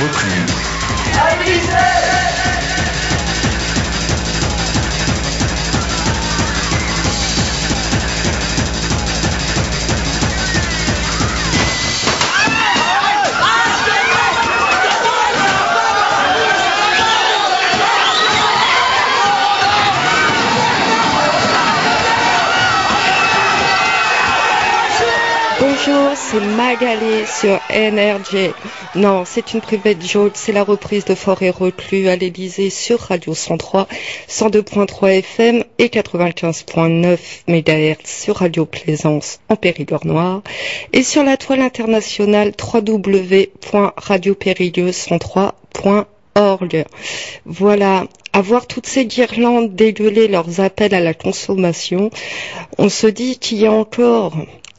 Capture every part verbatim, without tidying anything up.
reprise. Bonjour, c'est Magali sur N R J. Non, c'est une private joke, c'est la reprise de Fort et Reclus à l'Élysée sur Radio cent trois, cent deux point trois F M et quatre-vingt-quinze point neuf mégahertz sur Radio Plaisance en Périgord noir et sur la toile internationale w w w point radio périgueux cent trois point org. Voilà. À voir toutes ces guirlandes dégueuler leurs appels à la consommation, on se dit qu'il y a encore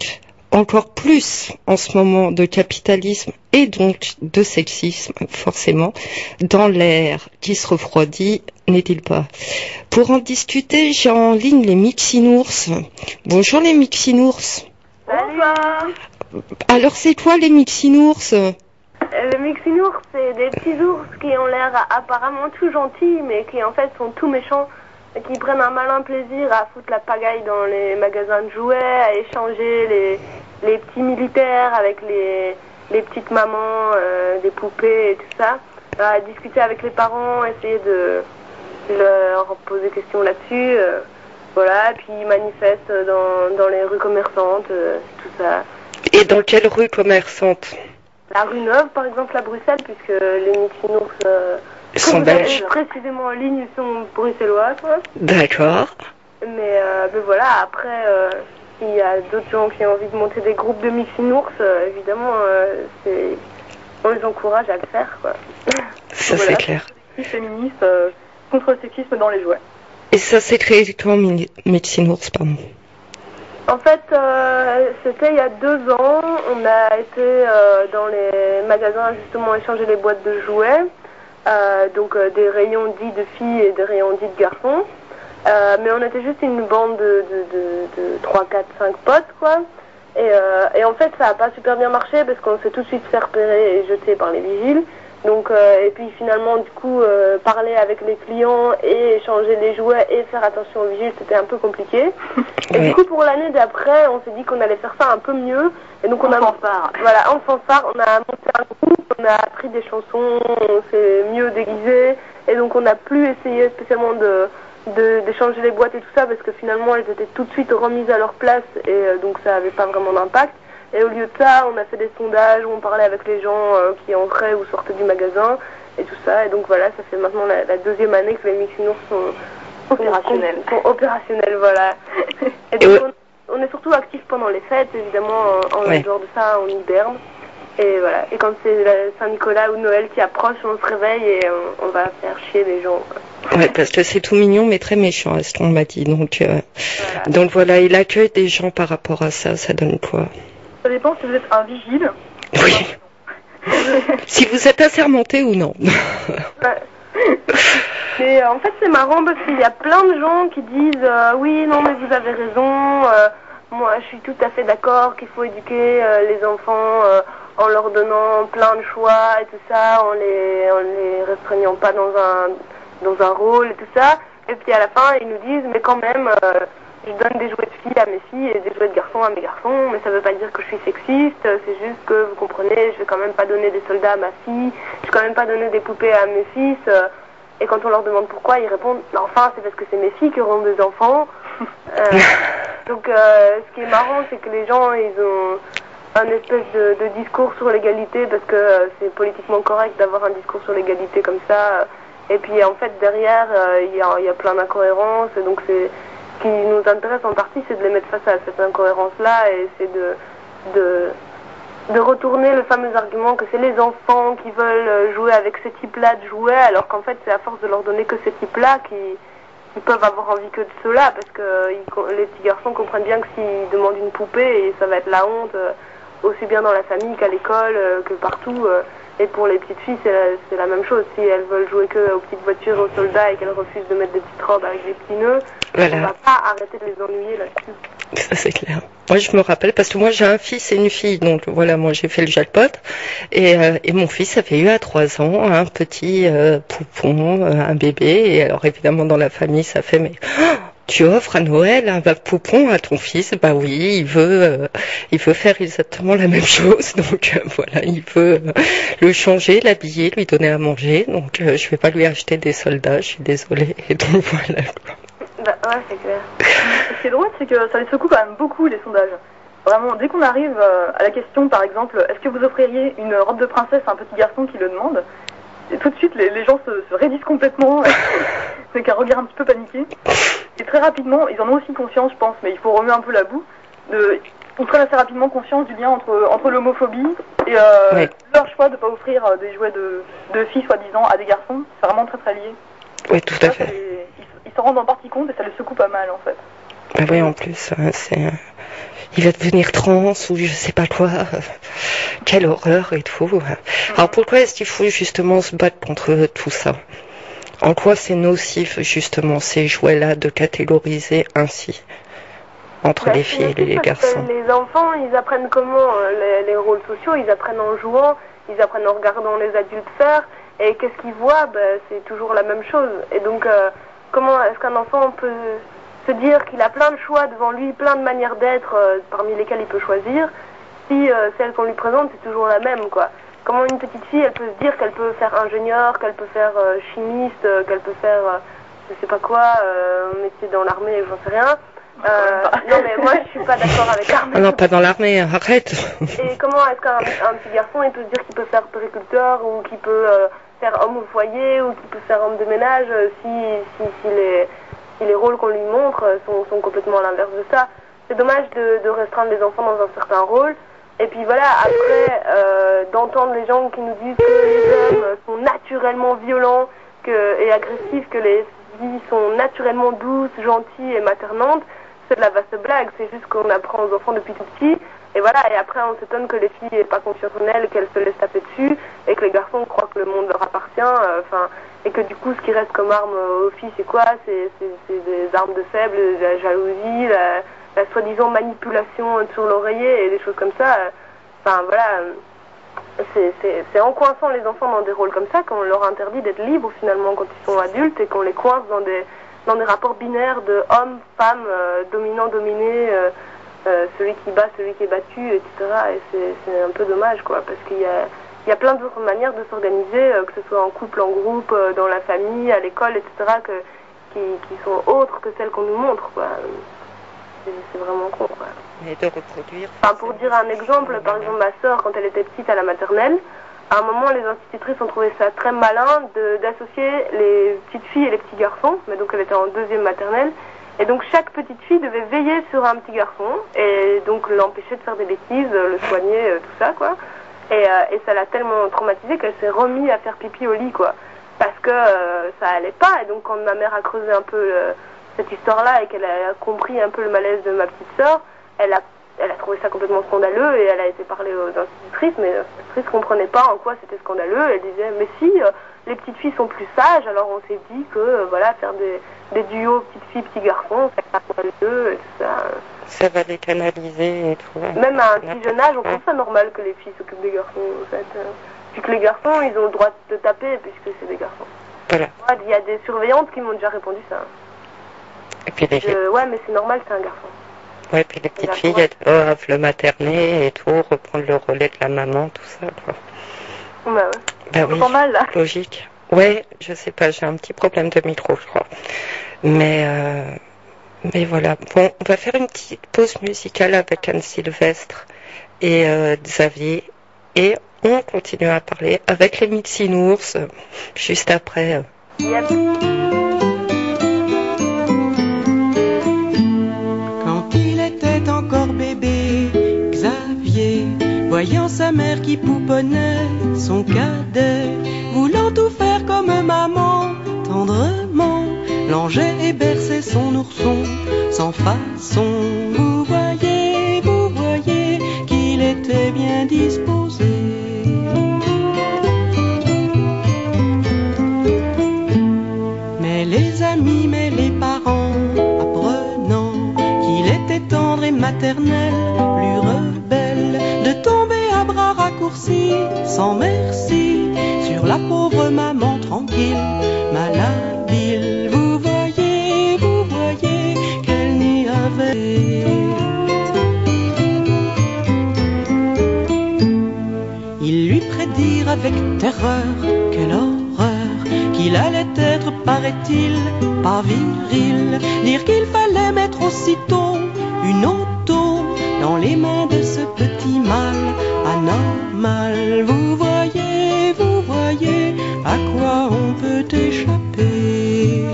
encore plus en ce moment de capitalisme et donc de sexisme, forcément, dans l'air qui se refroidit, n'est-il pas? Pour en discuter, j'ai en ligne les Mixinours. Bonjour les Mixinours. Bonsoir. Alors c'est quoi les Mixinours? Les Mixinours, c'est des petits ours qui ont l'air apparemment tout gentils, mais qui en fait sont tout méchants. Qui prennent un malin plaisir à foutre la pagaille dans les magasins de jouets, à échanger les, les petits militaires avec les, les petites mamans, euh, des poupées et tout ça, à discuter avec les parents, essayer de leur poser des questions là-dessus, euh, voilà, et puis ils manifestent dans, dans les rues commerçantes, euh, tout ça. Et dans quelle rue commerçante? La rue Neuve, par exemple, à Bruxelles, puisque les Mixinours... Euh, sont belges. Précisément en ligne, ils sont bruxellois, quoi. D'accord. Mais, euh, mais voilà, après, euh, il y a d'autres gens qui ont envie de monter des groupes de Mixinours, euh, évidemment, euh, c'est... on les encourage à le faire, quoi. Ça, voilà. C'est clair. Féministe euh, contre le sexisme dans les jouets. Et ça s'est créé quand, Mixinours, pardon? En fait, euh, c'était il y a deux ans, on a été euh, dans les magasins, justement, échanger les boîtes de jouets. Euh, donc euh, des rayons dits de filles et des rayons dits de garçons, euh, mais on était juste une bande de, de, de, de trois, quatre, cinq potes, quoi, et, euh, et en fait ça a pas super bien marché parce qu'on s'est tout de suite fait repérer et jeter par les vigiles, donc euh, et puis finalement du coup euh, parler avec les clients et échanger les jouets et faire attention aux vigiles, c'était un peu compliqué, et du coup pour l'année d'après on s'est dit qu'on allait faire ça un peu mieux, et donc on a fanfare. Voilà, en fanfare, on a monté un groupe, on a appris des chansons, on s'est mieux déguisé, et donc on n'a plus essayé spécialement de, de d'échanger les boîtes et tout ça, parce que finalement elles étaient tout de suite remises à leur place, et euh, donc ça avait pas vraiment d'impact. Et au lieu de ça, on a fait des sondages où on parlait avec les gens euh, qui entraient ou sortaient du magasin, et tout ça, et donc voilà, ça fait maintenant la, la deuxième année que les Mixinours sont opérationnels. Sont, sont opérationnels, voilà. Et donc, on, on est surtout actifs pendant les fêtes, évidemment, en, en ouais. dehors de ça, on hiberne. Et voilà. Et quand c'est Saint-Nicolas ou Noël qui approche, on se réveille et on, on va faire chier les gens, quoi. Ouais, parce que c'est tout mignon, mais très méchant, est-ce qu'on m'a dit. Donc, euh, voilà. donc voilà, et l'accueil des gens par rapport à ça, ça donne quoi? Ça dépend si vous êtes un vigile. Oui. Si vous êtes assermenté ou non. Ouais. Mais en fait c'est marrant parce qu'il y a plein de gens qui disent euh, oui non mais vous avez raison, euh, moi je suis tout à fait d'accord qu'il faut éduquer euh, les enfants euh, en leur donnant plein de choix et tout ça, en les en les restreignant pas dans un dans un rôle et tout ça, et puis à la fin ils nous disent mais quand même euh, je donne des jouets de filles à mes filles et des jouets de garçons à mes garçons, mais ça veut pas dire que je suis sexiste, c'est juste que, vous comprenez, je vais quand même pas donner des soldats à ma fille, je vais quand même pas donner des poupées à mes fils, et quand on leur demande pourquoi, ils répondent, enfin, c'est parce que c'est mes filles qui auront des enfants. euh, donc, euh, ce qui est marrant, c'est que les gens, ils ont un espèce de, de discours sur l'égalité, parce que euh, c'est politiquement correct d'avoir un discours sur l'égalité comme ça, et puis en fait, derrière, il euh, y, y a plein d'incohérences, donc c'est... Ce qui nous intéresse en partie, c'est de les mettre face à cette incohérence-là et c'est de, de, de retourner le fameux argument que c'est les enfants qui veulent jouer avec ce type-là de jouets, alors qu'en fait, c'est à force de leur donner que ce type-là qu'ils ils peuvent avoir envie que de cela, parce que ils, les petits garçons comprennent bien que s'ils demandent une poupée, et ça va être la honte, aussi bien dans la famille qu'à l'école, que partout. Et pour les petites filles, c'est la, c'est la même chose. Si elles veulent jouer que aux petites voitures, aux soldats, et qu'elles refusent de mettre des petites robes avec des petits nœuds, voilà. On va pas arrêter de les ennuyer là-dessus. Ça c'est clair. Moi je me rappelle parce que moi j'ai un fils et une fille, donc voilà, moi j'ai fait le jackpot et, euh, et mon fils avait eu à trois ans un petit euh, poupon, euh, un bébé, et alors évidemment dans la famille ça fait mais oh, tu offres à Noël un poupon à ton fils? Bah oui, il veut euh, il veut faire exactement la même chose, donc euh, voilà, il veut euh, le changer, l'habiller, lui donner à manger, donc euh, je vais pas lui acheter des soldats, je suis désolée, et donc voilà quoi. Bah ouais, c'est clair. Ce qui est drôle, c'est que ça les secoue quand même beaucoup, les sondages. Vraiment, dès qu'on arrive euh, à la question, par exemple, est-ce que vous offririez une robe de princesse à un petit garçon qui le demande, et tout de suite, les, les gens se, se raidissent complètement, avec un regard un petit peu paniqué. Et très rapidement, ils en ont aussi conscience, je pense, mais il faut remuer un peu la boue, de, ils prennent assez rapidement conscience du lien entre, entre l'homophobie et euh, oui. leur choix de ne pas offrir euh, des jouets de, de filles, soi-disant, à des garçons. C'est vraiment très très lié. Oui, tout à fait. Les, ils, ils s'en rendent en partie compte et ça les secoue pas mal, en fait. Ah oui, en plus, c'est... il va devenir trans ou je sais pas quoi. Quelle horreur et tout. Alors pourquoi est-ce qu'il faut justement se battre contre tout ça? En quoi c'est nocif justement ces jouets-là de catégoriser ainsi entre bah, les filles et les garçons? Les enfants, ils apprennent comment euh, les, les rôles sociaux, ils apprennent en jouant, ils apprennent en regardant les adultes faire, et qu'est-ce qu'ils voient? bah, C'est toujours la même chose. Et donc, euh, comment est-ce qu'un enfant peut se dire qu'il a plein de choix devant lui, plein de manières d'être euh, parmi lesquelles il peut choisir, si euh, celle qu'on lui présente c'est toujours la même, quoi. Comment une petite fille, elle peut se dire qu'elle peut faire ingénieur, qu'elle peut faire euh, chimiste, euh, qu'elle peut faire euh, je sais pas quoi, euh, métier dans l'armée, j'en sais rien. Euh, non mais moi je suis pas d'accord avec l'armée. Ah non, pas dans l'armée, arrête. Et comment est-ce qu'un un petit garçon, il peut se dire qu'il peut faire périculteur ou qu'il peut euh, faire homme au foyer ou qu'il peut faire homme de ménage euh, si, si, si les... si les rôles qu'on lui montre sont, sont complètement à l'inverse de ça. C'est dommage de, de restreindre les enfants dans un certain rôle. Et puis voilà, après, euh, d'entendre les gens qui nous disent que les hommes sont naturellement violents que, et agressifs, que les filles sont naturellement douces, gentilles et maternantes, c'est de la vaste blague. C'est juste qu'on apprend aux enfants depuis tout petit. Et voilà, et après on s'étonne que les filles n'aient pas confiance en elles, qu'elles se laissent taper dessus, et que les garçons croient que le monde leur appartient, enfin, euh, et que du coup ce qui reste comme arme aux filles c'est quoi? C'est des armes de faible, la jalousie, la, la soi-disant manipulation sur l'oreiller et des choses comme ça. Enfin euh, voilà, euh, c'est en coinçant les enfants dans des rôles comme ça qu'on leur interdit d'être libres finalement quand ils sont adultes, et qu'on les coince dans des, dans des rapports binaires de homme, femme, euh, dominant, dominé, euh, Euh, celui qui bat, celui qui est battu, et cetera. Et c'est un peu dommage, quoi, parce qu'il y a, il y a plein d'autres manières de s'organiser, euh, que ce soit en couple, en groupe, euh, dans la famille, à l'école, et cetera, que, qui, qui sont autres que celles qu'on nous montre, quoi. C'est vraiment con, quoi. Et de reproduire. Enfin, pour dire un exemple, par exemple, ma sœur, quand elle était petite à la maternelle, à un moment, les institutrices ont trouvé ça très malin d'associer les petites filles et les petits garçons, mais donc elle était en deuxième maternelle. Et donc chaque petite fille devait veiller sur un petit garçon et donc l'empêcher de faire des bêtises, le soigner, tout ça, quoi. Et, euh, et ça l'a tellement traumatisée qu'elle s'est remise à faire pipi au lit, quoi. Parce que euh, ça allait pas. Et donc quand ma mère a creusé un peu le, cette histoire-là et qu'elle a compris un peu le malaise de ma petite sœur, elle a, elle a trouvé ça complètement scandaleux et elle a été parlée aux institutrices, mais les institutrices ne comprenaient pas en quoi c'était scandaleux. Elle disait, mais si, euh, les petites filles sont plus sages, alors on s'est dit que, euh, voilà, faire des... des duos petites filles, petits garçons, ça va deux et tout ça. Ça va les canaliser et tout. Même à un petit jeune âge, on trouve ça normal que les filles s'occupent des garçons, en fait. Puis que les garçons, ils ont le droit de taper puisque c'est des garçons. Voilà. Il y a des surveillantes qui m'ont déjà répondu ça. Et puis les filles. Ouais, mais c'est normal, c'est un garçon. Ouais, puis les petites filles, elles doivent le materner et tout, reprendre le relais de la maman, tout ça, quoi. Bah ouais. Bah oui, pas mal, là. Logique. Ouais, je sais pas, j'ai un petit problème de micro, je crois. Mais, euh, mais voilà. Bon, on va faire une petite pause musicale avec Anne Sylvestre et euh, Xavier. Et on continue à parler avec les Mixinours euh, juste après. Euh. Yep. Quand il était encore bébé, Xavier, voyant sa mère qui pouponnait son cadet, voulant tout faire comme maman, tendrement, langeait et berçait son ourson, sans façon. Vous voyez, vous voyez qu'il était bien disposé. Mais les amis, mais les parents, apprenant qu'il était tendre éternelle, plus rebelle, de tomber à bras raccourcis, sans merci, sur la pauvre maman tranquille, malhabile. Vous voyez, vous voyez qu'elle n'y avait. Ils lui prédirent avec terreur, quelle horreur, qu'il allait être, paraît-il, pas viril, dire qu'il fallait mettre aussitôt une auto dans les mains de ce petit mal anormal. Vous voyez, vous voyez à quoi on peut échapper.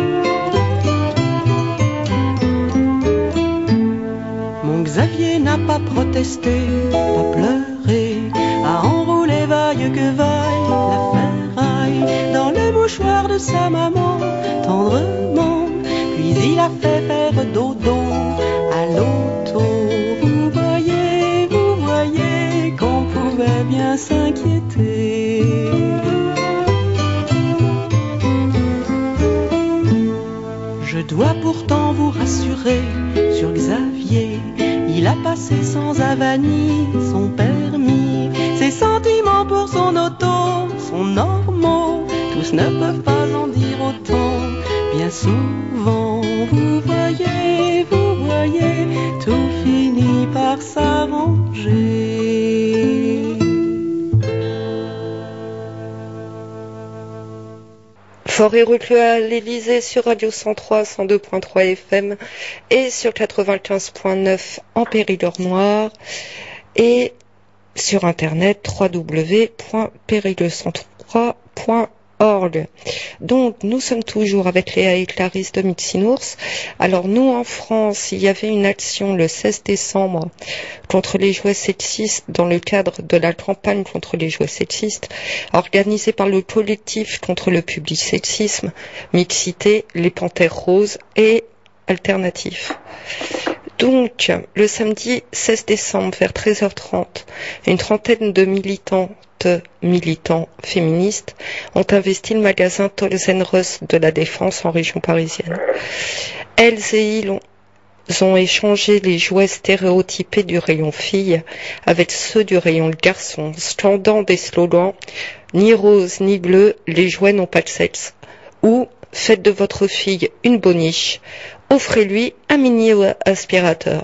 Mon Xavier n'a pas protesté, pas pleuré, a enroulé vaille que vaille la ferraille dans le mouchoir de sa maman tendrement, puis il a fait faire dodo à l'auto. Vous voyez, vous voyez qu'on pouvait bien s'inquiéter. Je dois pourtant vous rassurer sur Xavier, il a passé sans avanie son permis, ses sentiments pour son auto sont normaux, tous ne peuvent pas en dire autant. Bien souvent, vous voyez, vous voyez, tout finit par s'arranger. Forêt reclus à l'Élysée sur Radio cent trois, cent deux point trois F M et sur quatre-vingt-quinze point neuf en Périgord noir et sur internet w w w point périgord cent trois point org. Donc nous sommes toujours avec Léa et Clarisse de Mitsinours. Alors nous en France, il y avait une action le seize décembre contre les jouets sexistes dans le cadre de la campagne contre les jouets sexistes organisée par le collectif contre le public sexisme, Mixité, les Panthères Roses et Alternatif. Donc, le samedi seize décembre vers treize heures trente, une trentaine de militantes, militants féministes ont investi le magasin Tolzenreus de la Défense en région parisienne. Elles et ils ont, ont échangé les jouets stéréotypés du rayon filles avec ceux du rayon garçons, scandant des slogans « Ni rose ni bleu, les jouets n'ont pas de sexe » ou « Faites de votre fille une boniche ». Offrez-lui un mini-aspirateur.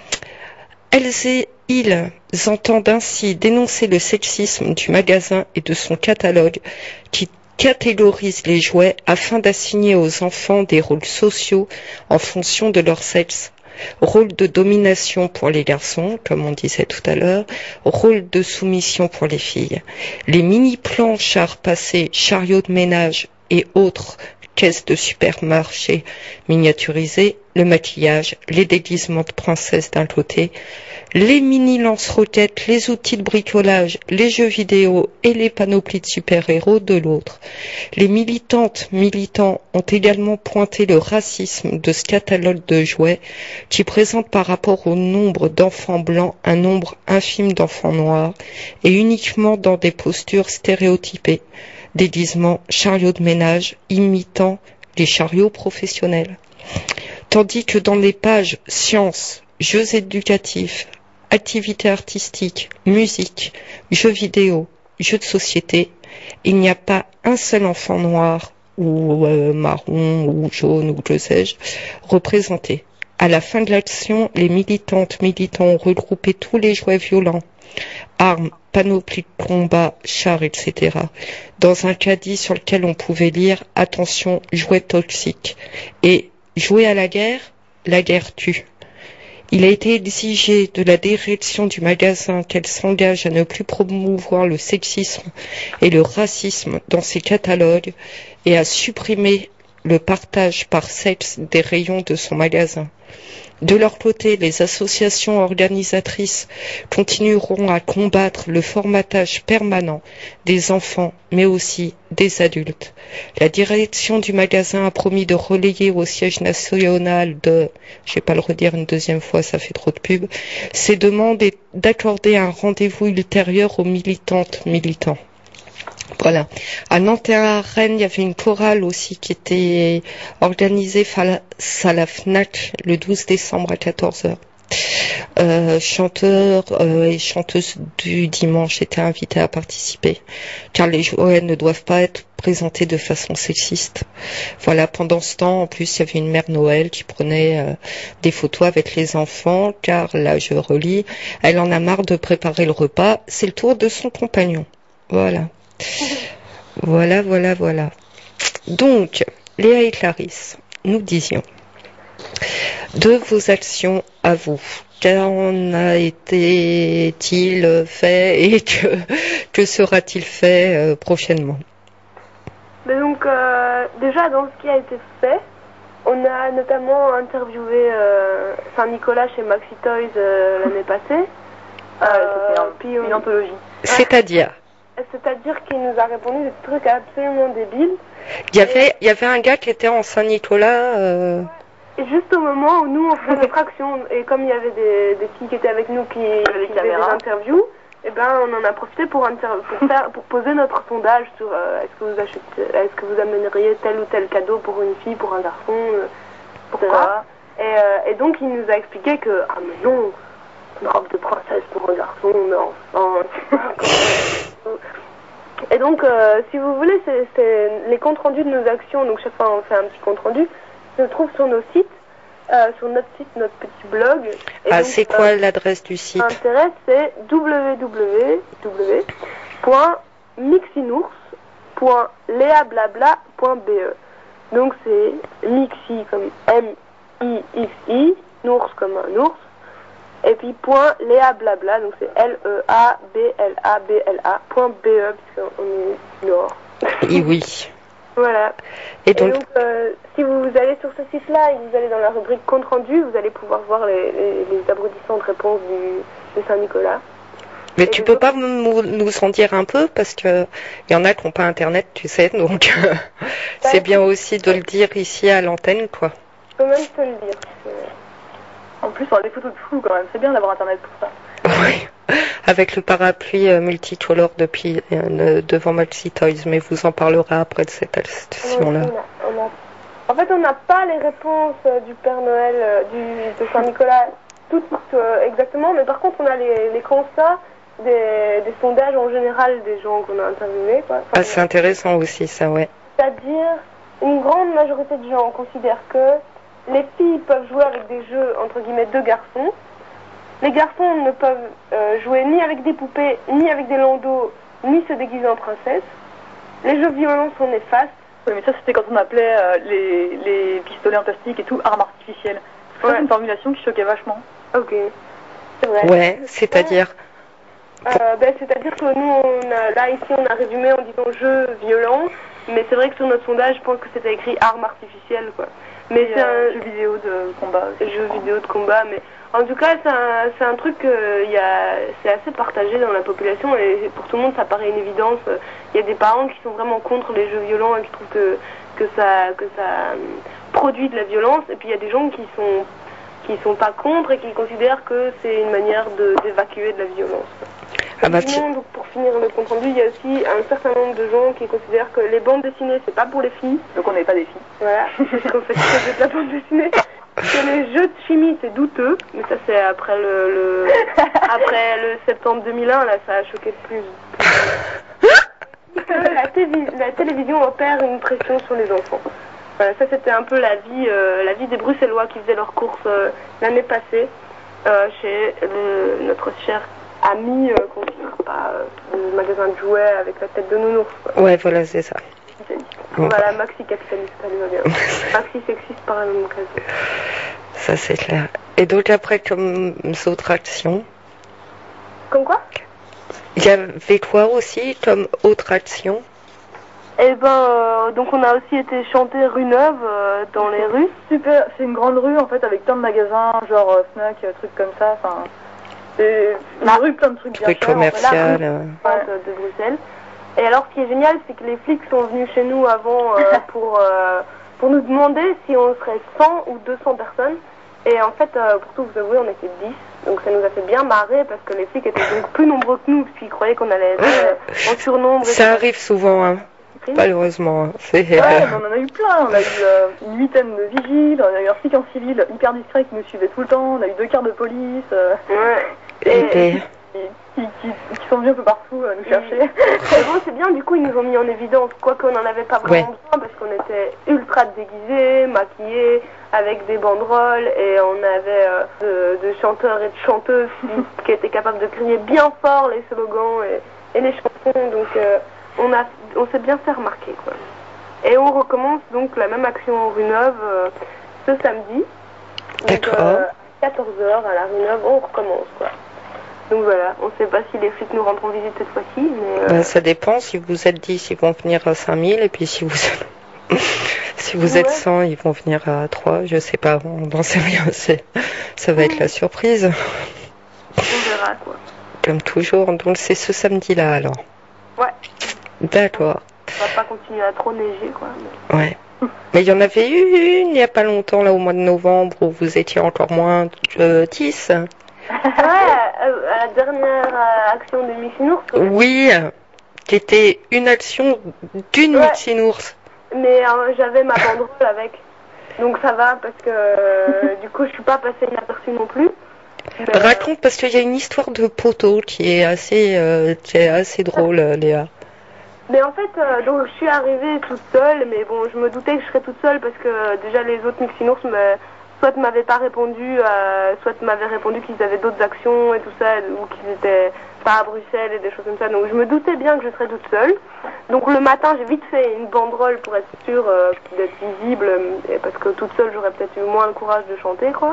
Elles et ils entendent ainsi dénoncer le sexisme du magasin et de son catalogue qui catégorise les jouets afin d'assigner aux enfants des rôles sociaux en fonction de leur sexe. Rôle de domination pour les garçons, comme on disait tout à l'heure, rôle de soumission pour les filles. Les mini-planches à repasser, chariots de ménage et autres caisses de supermarché miniaturisées, le maquillage, les déguisements de princesse d'un côté, les mini lance-roquettes, les outils de bricolage, les jeux vidéo et les panoplies de super-héros de l'autre. Les militantes, militants ont également pointé le racisme de ce catalogue de jouets qui présente par rapport au nombre d'enfants blancs un nombre infime d'enfants noirs et uniquement dans des postures stéréotypées. Déguisement, chariots de ménage, imitant les chariots professionnels. Tandis que dans les pages sciences, jeux éducatifs, activités artistiques, musique, jeux vidéo, jeux de société, il n'y a pas un seul enfant noir ou euh, marron ou jaune ou que sais-je représenté. À la fin de l'action, les militantes militants ont regroupé tous les jouets violents, armes, panoplies de combat, chars, et cetera, dans un caddie sur lequel on pouvait lire « Attention, jouets toxiques » et « Jouer à la guerre, la guerre tue ». Il a été exigé de la direction du magasin qu'elle s'engage à ne plus promouvoir le sexisme et le racisme dans ses catalogues et à supprimer le partage par sexe des rayons de son magasin. De leur côté, les associations organisatrices continueront à combattre le formatage permanent des enfants, mais aussi des adultes. La direction du magasin a promis de relayer au siège national de, je vais pas le redire une deuxième fois, ça fait trop de pub, ces demandes et d'accorder un rendez-vous ultérieur aux militantes militants. Voilà. À Nanterre, à Rennes, il y avait une chorale aussi qui était organisée face à la FNAC le douze décembre à quatorze heures. Euh, chanteurs euh, et chanteuses du dimanche étaient invités à participer, car les jouets ne doivent pas être présentés de façon sexiste. Voilà, pendant ce temps, en plus, il y avait une mère Noël qui prenait euh, des photos avec les enfants, car là, je relis, elle en a marre de préparer le repas, c'est le tour de son compagnon. Voilà. Voilà, voilà, voilà. Donc, Léa et Clarisse, nous disions, de vos actions à vous, qu'en a été-il fait et que, que sera-t-il fait euh, prochainement? Mais donc, euh, déjà, dans ce qui a été fait, on a notamment interviewé euh, Saint-Nicolas chez Maxi Toys euh, l'année passée. Ah, Euh, c'était un- puis on- une anthologie. C'est-à-dire, C'est-à-dire qu'il nous a répondu des trucs absolument débiles. il y avait, il y avait un gars qui était en Saint-Nicolas. Euh... Et juste au moment où nous on faisait notre action, et comme il y avait des, des filles qui étaient avec nous qui, qui faisaient des caméras. interviews, et ben on en a profité pour, inter- pour, faire, pour poser notre sondage sur euh, est-ce que vous achetez, est-ce que vous amèneriez tel ou tel cadeau pour une fille, pour un garçon, euh, pourquoi. Et, euh, et donc il nous a expliqué que ah mais non, une robe de princesse pour un garçon, non, non, c'est pas encore- Et donc, euh, si vous voulez, c'est, c'est les comptes rendus de nos actions. Donc, chaque fois, on fait un petit compte rendu. Se trouve sur nos sites, euh, sur notre site, notre petit blog. Et Ah, donc, c'est quoi euh, l'adresse du site? Intérêt, c'est w w w point mixinours point leablabla point b e. Donc, c'est Mixi comme M I X I, nours comme un ours. Et puis point Léa Blabla, donc c'est L E A B L A B L A point B E, puisqu'on est nord. Et oui. Voilà. Et Et donc, donc, euh, si vous allez sur ce site-là et que vous allez dans la rubrique compte rendu, vous allez pouvoir voir les, les, les abrutissantes réponses du, de Saint-Nicolas. mais et tu les peux autres- pas nous, nous en dire un peu, parce que il y en a qui n'ont pas internet, tu sais, donc euh, c'est bien aussi de le dire ici à l'antenne, quoi. Je peux même te le dire. Euh, En plus, on a des photos de fous quand même. C'est bien d'avoir internet pour ça. Oui, avec le parapluie euh, multicolore depuis euh, devant Maxi Toys, mais vous en parlerez après de cette station-là. on a- on a- En fait, on n'a pas les réponses euh, du Père Noël, euh, du, de Saint-Nicolas, toutes euh, exactement, mais par contre, on a les, les constats des, des sondages en général des gens qu'on a interviewés. Quoi. Enfin, Ah, c'est intéressant aussi, ça, ouais. c'est-à-dire, une grande majorité de gens considèrent que les filles peuvent jouer avec des jeux, entre guillemets, de garçons. Les garçons ne peuvent euh, jouer ni avec des poupées, ni avec des landaux, ni se déguiser en princesse. Les jeux violents sont néfastes. Oui, mais ça, c'était quand on appelait euh, les, les pistolets en plastique et tout armes artificielles. Ça, Ouais. c'est une formulation qui choquait vachement. Ok, c'est vrai. Ouais, c'est-à-dire, Euh, ben, c'est-à-dire que nous, on a, là, ici, on a résumé en disant jeux violents, mais c'est vrai que sur notre sondage, je pense que c'était écrit armes artificielles, quoi. Mais Et, c'est euh, un jeu vidéo de combat. jeu vidéo de combat, mais en tout cas, c'est un, c'est un truc que il y a, c'est assez partagé dans la population, et pour tout le monde, ça paraît une évidence. Il y a des parents qui sont vraiment contre les jeux violents et qui trouvent que, que ça, que ça euh, produit de la violence, et puis il y a des gens qui sont, qui sont pas contre et qui considèrent que c'est une manière de, d'évacuer de la violence. ah bah, tu- Sinon, donc, pour finir le compte rendu, il y a aussi un certain nombre de gens qui considèrent que les bandes dessinées, c'est pas pour les filles. Donc on n'est pas des filles. Voilà, qu'on fait que de la bande dessinée. Que les jeux de chimie, c'est douteux, mais ça c'est après le, le après le septembre deux mille un, là ça a choqué plus. Que la, tévi- la télévision opère une pression sur les enfants. Voilà, ça c'était un peu la vie, euh, la vie des Bruxellois qui faisaient leurs courses euh, l'année passée euh, chez le- notre cher ami euh, qu'on ne citera pas, euh, le magasin de jouets avec la tête de nounours. quoi. ouais, voilà, c'est ça. Bon. Voilà, Maxi capitaliste, ça lui va bien. Maxi sexiste par la même occasion. Ça, c'est clair. Et donc après, comme autre action, Comme quoi? il y avait quoi aussi comme autre action? Eh ben, euh, donc on a aussi été chanter rue Neuve euh, dans les rues. Super, c'est une grande rue en fait avec plein de magasins, genre euh, Fnac, euh, trucs comme ça. Enfin, c'est une Ah. rue plein de trucs bien Truc chers, en fait. commercial. euh. Pointe de Bruxelles. Et alors, ce qui est génial, c'est que les flics sont venus chez nous avant euh, pour, euh, pour nous demander si on serait cent ou deux cents personnes. Et en fait, euh, pour tout vous avouer, on était dix. Donc ça nous a fait bien marrer parce que les flics étaient donc plus nombreux que nous, parce qu'ils croyaient qu'on allait être euh, en surnombre. et Ça que- arrive souvent, hein. pris. malheureusement. C'est, Ouais, euh, mais on en a eu plein. On a eu euh, une huitaine de vigiles, on a eu un flic en civil hyper discret qui nous suivait tout le temps, on a eu deux quarts de police. Euh, Ouais. et Et, des- qui, qui, qui sont venus un peu partout euh, nous chercher. Mais bon, c'est bien, du coup, ils nous ont mis en évidence, quoique on n'en avait pas vraiment Ouais. besoin, parce qu'on était ultra déguisés, maquillés, avec des banderoles, et on avait euh, de, de chanteurs et de chanteuses qui, qui étaient capables de crier bien fort les slogans et, et les chansons, donc euh, on, a, on s'est bien fait remarquer, quoi. Et on recommence donc la même action rue Neuve euh, ce samedi. Donc, D'accord. euh, à quatorze heures à la rue Neuve, on recommence, quoi. Donc voilà, on ne sait pas si les flics nous rendront visite cette fois-ci, mais... Euh... Ben, ça dépend. Si vous êtes dix, ils vont venir à cinq mille. Et puis si vous si vous êtes Ouais. cent, ils vont venir à trois. Je sais pas, on n'en sait rien. C'est... Ça va être la surprise. On verra, quoi. Comme toujours. Donc c'est ce samedi-là alors. Ouais. D'accord. On va pas continuer à trop neiger, quoi. Mais... Ouais. Mais il y en avait eu une il n'y a pas longtemps, là, au mois de novembre, où vous étiez encore moins de dix. Ouais, euh, à la dernière euh, action de Mixinours, Oui, qui était une action d'une Ouais. Mixinours. mais euh, j'avais ma banderole avec. Donc ça va, parce que euh, du coup, je suis pas passée inaperçue non plus. Mais, Raconte, parce qu'il y a une histoire de poteau qui est assez, euh, qui est assez drôle, euh, Léa. Mais en fait, euh, donc je suis arrivée toute seule, mais bon, je me doutais que je serais toute seule parce que euh, déjà les autres Mixinours me, soit m'avaient pas répondu, euh, soit m'avaient répondu qu'ils avaient d'autres actions et tout ça, ou qu'ils étaient pas à Bruxelles et des choses comme ça. Donc je me doutais bien que je serais toute seule. Donc le matin, j'ai vite fait une banderole pour être sûre euh, d'être visible, euh, parce que toute seule, j'aurais peut-être eu moins le courage de chanter, quoi.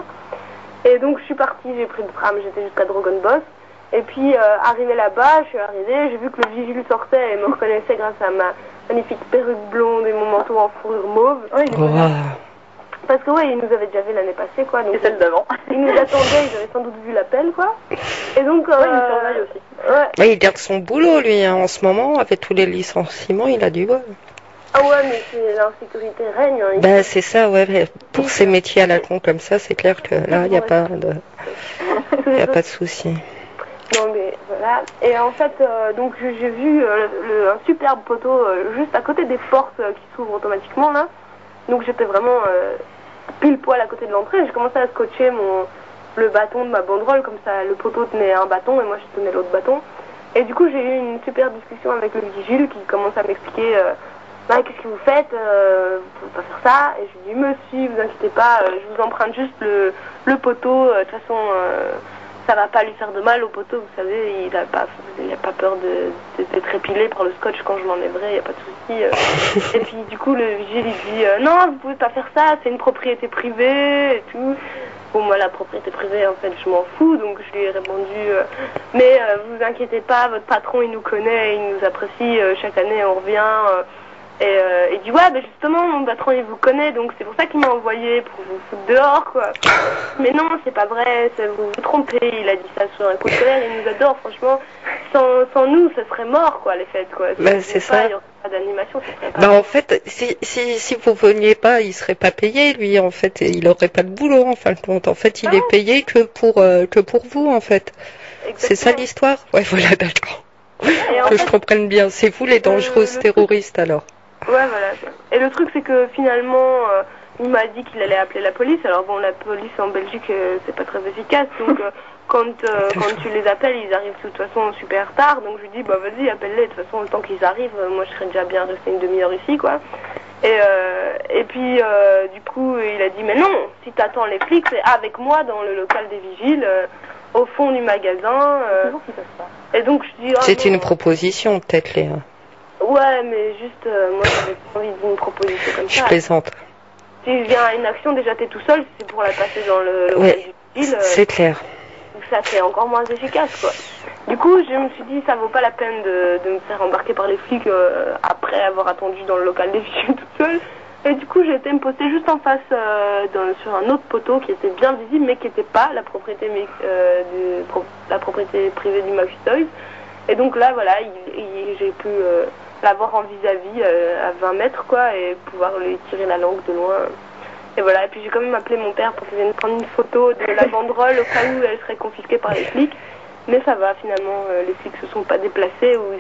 Et donc je suis partie, j'ai pris le tram, j'étais jusqu'à Dragon Boss. Et puis, euh, arrivé là-bas, je suis arrivée, j'ai vu que le vigile sortait et me reconnaissait grâce à ma magnifique perruque blonde et mon manteau en fourrure mauve. Ouais, il est Oh. connu. Parce que ouais, ils nous avaient déjà vu l'année passée, quoi. Donc, Et celle d'avant. ils nous attendaient, ils avaient sans doute vu l'appel, quoi. Et donc, euh, Ouais, il me surveille aussi. Ouais. Ouais, il garde son boulot, lui, hein, en ce moment, avec tous les licenciements, il a du bol. Ah ouais, mais c'est l'insécurité règne. Hein. Ben, c'est ça, ouais, mais pour ces métiers à la con comme ça, c'est clair que là, il n'y a pas de, il y a pas de souci. Non mais voilà. Et en fait, euh, donc j'ai j'ai vu euh, le, un superbe poteau euh, juste à côté des portes euh, qui s'ouvrent automatiquement là. Donc j'étais vraiment euh, pile poil à côté de l'entrée. J'ai commencé à scotcher mon le bâton de ma banderole, comme ça le poteau tenait un bâton et moi je tenais l'autre bâton. Et du coup j'ai eu une super discussion avec le vigile qui commence à m'expliquer euh, bah, qu'est-ce que vous faites, euh, vous pouvez pas faire ça. Et je lui dis monsieur, vous inquiétez pas, euh, je vous emprunte juste le, le poteau, euh, de toute façon euh, ça va pas lui faire de mal au poteau, vous savez, il a pas, il a pas peur de, de, d'être épilé par le scotch quand je l'enlèverai, y a pas de souci. Euh. Et puis du coup le vigile il dit euh, non, vous pouvez pas faire ça, c'est une propriété privée et tout. Bon, moi la propriété privée en fait je m'en fous, donc je lui ai répondu euh, mais euh, vous inquiétez pas, votre patron il nous connaît, il nous apprécie, euh, chaque année on revient. Euh, Et euh, il dit ouais, ben justement mon patron il vous connaît, donc c'est pour ça qu'il m'a envoyé pour vous foutre dehors, quoi. Mais non, c'est pas vrai, c'est, vous vous trompez. Il a dit ça sur un coup de colère, il nous adore, franchement. Sans, sans nous, ça serait mort, quoi, les fêtes, quoi. Si Ben, on c'est venait pas, ça. il y aurait pas d'animation, ça serait pas. Ben, en fait, si, si, si vous veniez pas, il serait pas payé, lui, en fait, et il aurait pas de boulot, en fin de compte. En fait, il Ah. est payé que pour, euh, que pour vous, en fait. C'est ça Exactement. l'histoire? Ouais, voilà, d'accord. Et en Que fait, je comprenne bien. C'est vous les dangereuses le- terroristes, alors. Ouais, voilà. Et le truc, c'est que finalement, euh, il m'a dit qu'il allait appeler la police. Alors bon, la police en Belgique, euh, c'est pas très efficace. Donc, euh, quand, euh, quand tu les appelles, ils arrivent de toute façon super tard. Donc, je lui dis, bah vas-y, appelle-les. De toute façon, le temps qu'ils arrivent, euh, moi, je serais déjà bien restée une demi-heure ici, quoi. Et, euh, et puis, euh, du coup, il a dit, mais non, si t'attends les flics, c'est avec moi dans le local des vigiles, euh, au fond du magasin. euh. Toujours qu'il fasse ça. Et donc, je dis, ah, C'est non. une proposition, peut-être, Léa. Ouais, mais juste, euh, moi, j'avais pas envie d'une proposition comme Je ça. plaisante. Si je viens à une action, déjà t'es tout seul, si c'est pour la passer dans le local Ouais, du vigile, euh, c'est clair. ça c'est encore moins efficace, quoi. Du coup, je me suis dit, ça vaut pas la peine de, de me faire embarquer par les flics euh, après avoir attendu dans le local des vigiles toute seule. Et du coup, j'ai été me poster juste en face euh, dans- sur un autre poteau qui était bien visible, mais qui n'était pas la propriété, euh, du, pro- la propriété privée du Maxi Toys. Et donc là, voilà, il, il- j'ai pu euh, l'avoir en vis-à-vis euh, à vingt mètres, quoi, et pouvoir lui tirer la langue de loin. Et voilà, et puis j'ai quand même appelé mon père pour qu'il vienne prendre une photo de la banderole au cas où elle serait confisquée par les flics. Mais ça va, finalement, euh, les flics se sont pas déplacés ou ils sont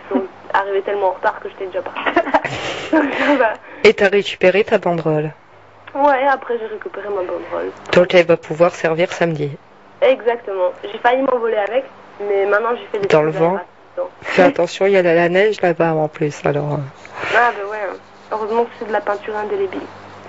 arrivé tellement en retard que j'étais déjà partie. Donc, bah, Et t'as récupéré ta banderole. Ouais, après j'ai récupéré ma banderole. Donc elle va pouvoir servir samedi. Exactement. J'ai failli m'envoler avec, mais maintenant j'ai fait des Dans le vent. Fais attention, il y a la, la neige là-bas en plus, alors. Ah bah ouais, heureusement que c'est de la peinture indélébile.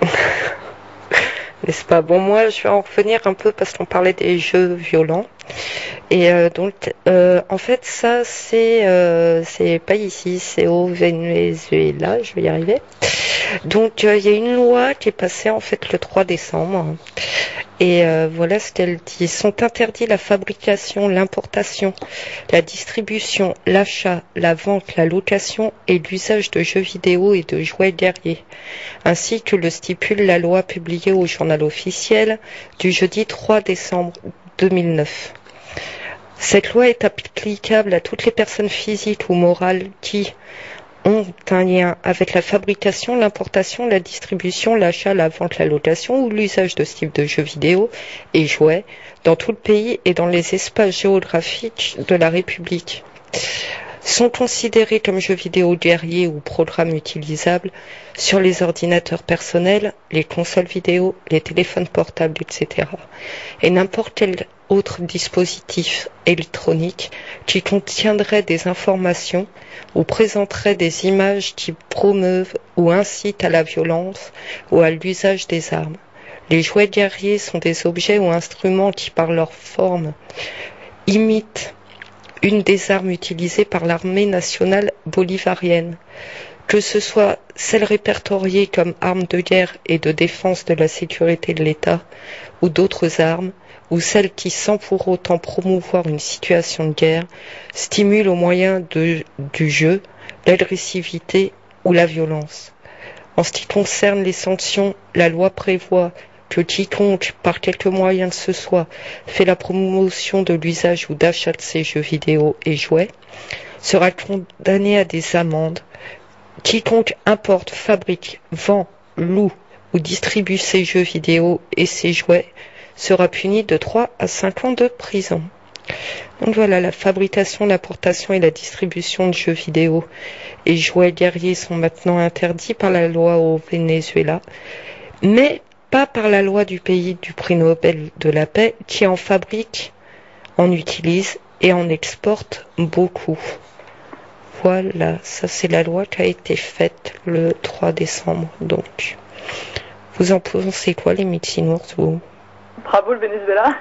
N'est-ce pas? Bon, moi, je vais en revenir un peu parce qu'on parlait des jeux violents. Et euh, donc, euh, en fait, ça, c'est euh, c'est pas ici, c'est au Venezuela, je vais y arriver. Donc, euh, il y a une loi qui est passée, en fait, le trois décembre. Et euh, voilà ce qu'elle dit. Sont interdits la fabrication, l'importation, la distribution, l'achat, la vente, la location et l'usage de jeux vidéo et de jouets guerriers, ainsi que le stipule la loi publiée au journal officiel du jeudi trois décembre deux mille neuf. Cette loi est applicable à toutes les personnes physiques ou morales qui ont un lien avec la fabrication, l'importation, la distribution, l'achat, la vente, la location ou l'usage de ce type de jeux vidéo et jouets dans tout le pays et dans les espaces géographiques de la République. Sont considérés comme jeux vidéo guerriers ou programmes utilisables sur les ordinateurs personnels, les consoles vidéo, les téléphones portables, et cetera. Et n'importe quel autre dispositif électronique qui contiendrait des informations ou présenterait des images qui promeuvent ou incitent à la violence ou à l'usage des armes. Les jouets guerriers sont des objets ou instruments qui, par leur forme, imitent une des armes utilisées par l'armée nationale bolivarienne, que ce soit celle répertoriée comme arme de guerre et de défense de la sécurité de l'État, ou d'autres armes, ou celles qui, sans pour autant promouvoir une situation de guerre, stimulent au moyen de, du jeu l'agressivité ou la violence. En ce qui concerne les sanctions, la loi prévoit que quiconque, par quelque moyen que ce soit, fait la promotion de l'usage ou d'achat de ces jeux vidéo et jouets, sera condamné à des amendes. Quiconque importe, fabrique, vend, loue ou distribue ces jeux vidéo et ces jouets sera puni de trois à cinq ans de prison. Donc voilà, la fabrication, l'importation et la distribution de jeux vidéo et jouets guerriers sont maintenant interdits par la loi au Venezuela, mais pas par la loi du pays du prix Nobel de la paix qui en fabrique, en utilise et en exporte beaucoup. Voilà, ça c'est la loi qui a été faite le trois décembre. Donc, vous en pensez quoi les Mixinours, vous? Bravo le Venezuela.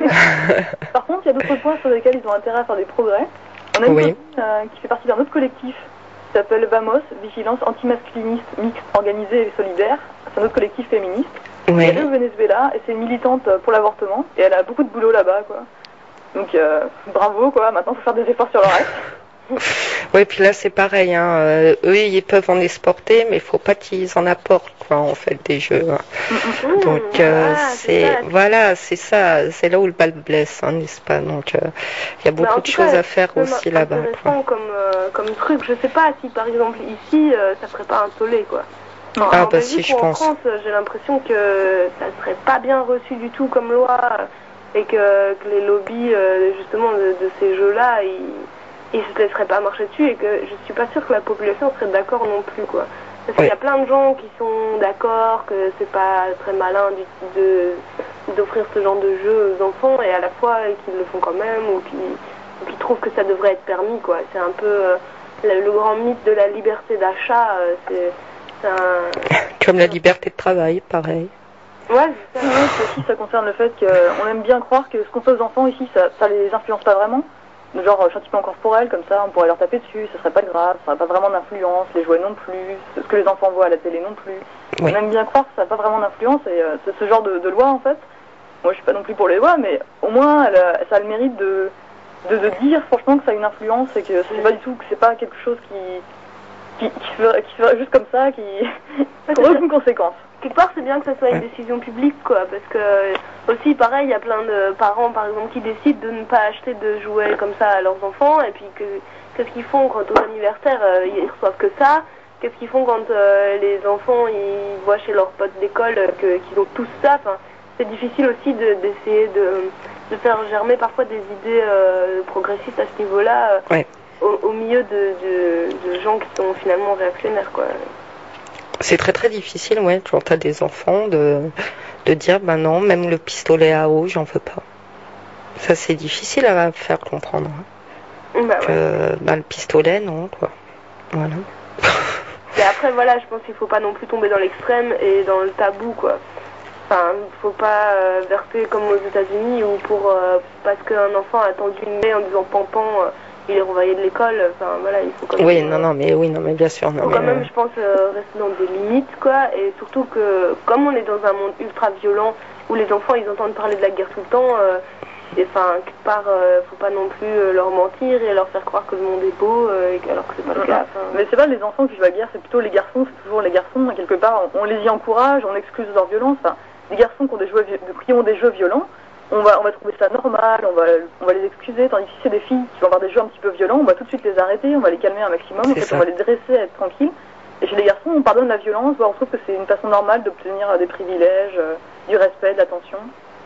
Par contre, il y a d'autres points sur lesquels ils ont intérêt à faire des progrès. On a une Oui. copine euh, qui fait partie d'un autre collectif qui s'appelle VAMOS, Vigilance Antimasculiniste Mixte Organisée et Solidaire. C'est un autre collectif féministe. Oui. Elle est au Venezuela et c'est une militante pour l'avortement et elle a beaucoup de boulot là-bas, quoi. Donc euh, bravo, quoi. Maintenant, il faut faire des efforts sur le reste. Oui, puis là c'est pareil, hein. euh, eux ils peuvent en exporter, mais il faut pas qu'ils en apportent, quoi, en fait, des jeux. Hein. Mmh, Donc euh, ah, c'est, ça. voilà, c'est ça, c'est là où le bal blesse, hein, n'est-ce pas? Donc il euh, y a beaucoup Bah, en de tout choses cas, à faire c'est aussi là-bas. intéressant comme, euh, comme truc. Je sais pas si par exemple ici euh, ça serait pas un tollé, quoi. En, Ah en bah si, Belgique je ou en pense. France, j'ai l'impression que ça serait pas bien reçu du tout comme loi et que, que les lobbies euh, justement de, de ces jeux-là, ils, ils se laisseraient pas marcher dessus et que je suis pas sûre que la population serait d'accord non plus, quoi. Parce qu'il Oui. y a plein de gens qui sont d'accord que c'est pas très malin du, de, d'offrir ce genre de jeu aux enfants et à la fois qui le font quand même ou qui, ou qui trouvent que ça devrait être permis, quoi. C'est un peu euh, le, le grand mythe de la liberté d'achat, euh, c'est, c'est un... Comme la liberté de travail, pareil. Ouais, c'est ça. Ouais, c'est aussi, ça concerne le fait qu'on aime bien croire que ce qu'on fait aux enfants ici, ça, ça les influence pas vraiment. Genre euh, châtiment corporel, comme ça, on pourrait leur taper dessus, ce serait pas grave, ça n'aurait pas vraiment d'influence, les jouets non plus, ce que les enfants voient à la télé non plus. Oui. On aime bien croire que ça n'a pas vraiment d'influence et euh, c'est ce genre de, de loi en fait. Moi je suis pas non plus pour les lois, mais au moins elle, a- ça a le mérite de, de, de dire franchement que ça a une influence et que c'est pas du tout, que c'est pas quelque chose qui, qui, qui, se ferait, qui se ferait juste comme ça, qui qui aurait aucune conséquence. Quelque part, c'est bien que ça soit une Ouais. décision publique, quoi, parce que aussi, pareil, il y a plein de parents, par exemple, qui décident de ne pas acheter de jouets comme ça à leurs enfants, et puis que qu'est-ce qu'ils font quand aux anniversaires, euh, ils reçoivent que ça, qu'est-ce qu'ils font quand euh, les enfants, ils voient chez leurs potes d'école euh, que, qu'ils ont tous ça, enfin, c'est difficile aussi de, d'essayer de, de faire germer parfois des idées euh, progressistes à ce niveau-là. Ouais. au, au milieu de, de, de gens qui sont finalement réactionnaires, quoi. C'est très très difficile, ouais, quand t'as des enfants, de, de dire, ben non, même le pistolet à eau, j'en veux pas. Ça, c'est difficile à faire comprendre. Hein. Bah, que, ouais. ben, le pistolet, non, quoi. Voilà. Mais après, voilà, je pense qu'il faut pas non plus tomber dans l'extrême et dans le tabou, quoi. Enfin, faut pas euh, verser comme aux États-Unis où pour euh, parce qu'un enfant a tendu une main en disant pampan, euh, il est renvoyé de l'école. Enfin, voilà, il faut quand même. Oui, euh, non, non, mais oui, non, mais bien sûr, non. faut mais, quand même, euh, je pense, euh, rester dans des limites, quoi. Et surtout que, comme on est dans un monde ultra violent où les enfants ils entendent parler de la guerre tout le temps. Euh, Et enfin, quelque part, euh, faut pas non plus euh, leur mentir et leur faire croire que le monde est beau, euh, et, alors que c'est pas le cas. Enfin... Mais c'est pas les enfants qui jouent à la guerre, c'est plutôt les garçons, c'est toujours les garçons. Quelque part, on, on les y encourage, on excuse leur violence. Enfin, les garçons qui ont des jeux, qui ont des jeux violents, on va, on va trouver ça normal, on va, on va les excuser. Tandis que si c'est des filles qui vont avoir des jeux un petit peu violents, on va tout de suite les arrêter, on va les calmer un maximum, en fait, on va les dresser à être tranquilles. Et chez les garçons, on pardonne la violence, on trouve que c'est une façon normale d'obtenir des privilèges, euh, du respect, de l'attention.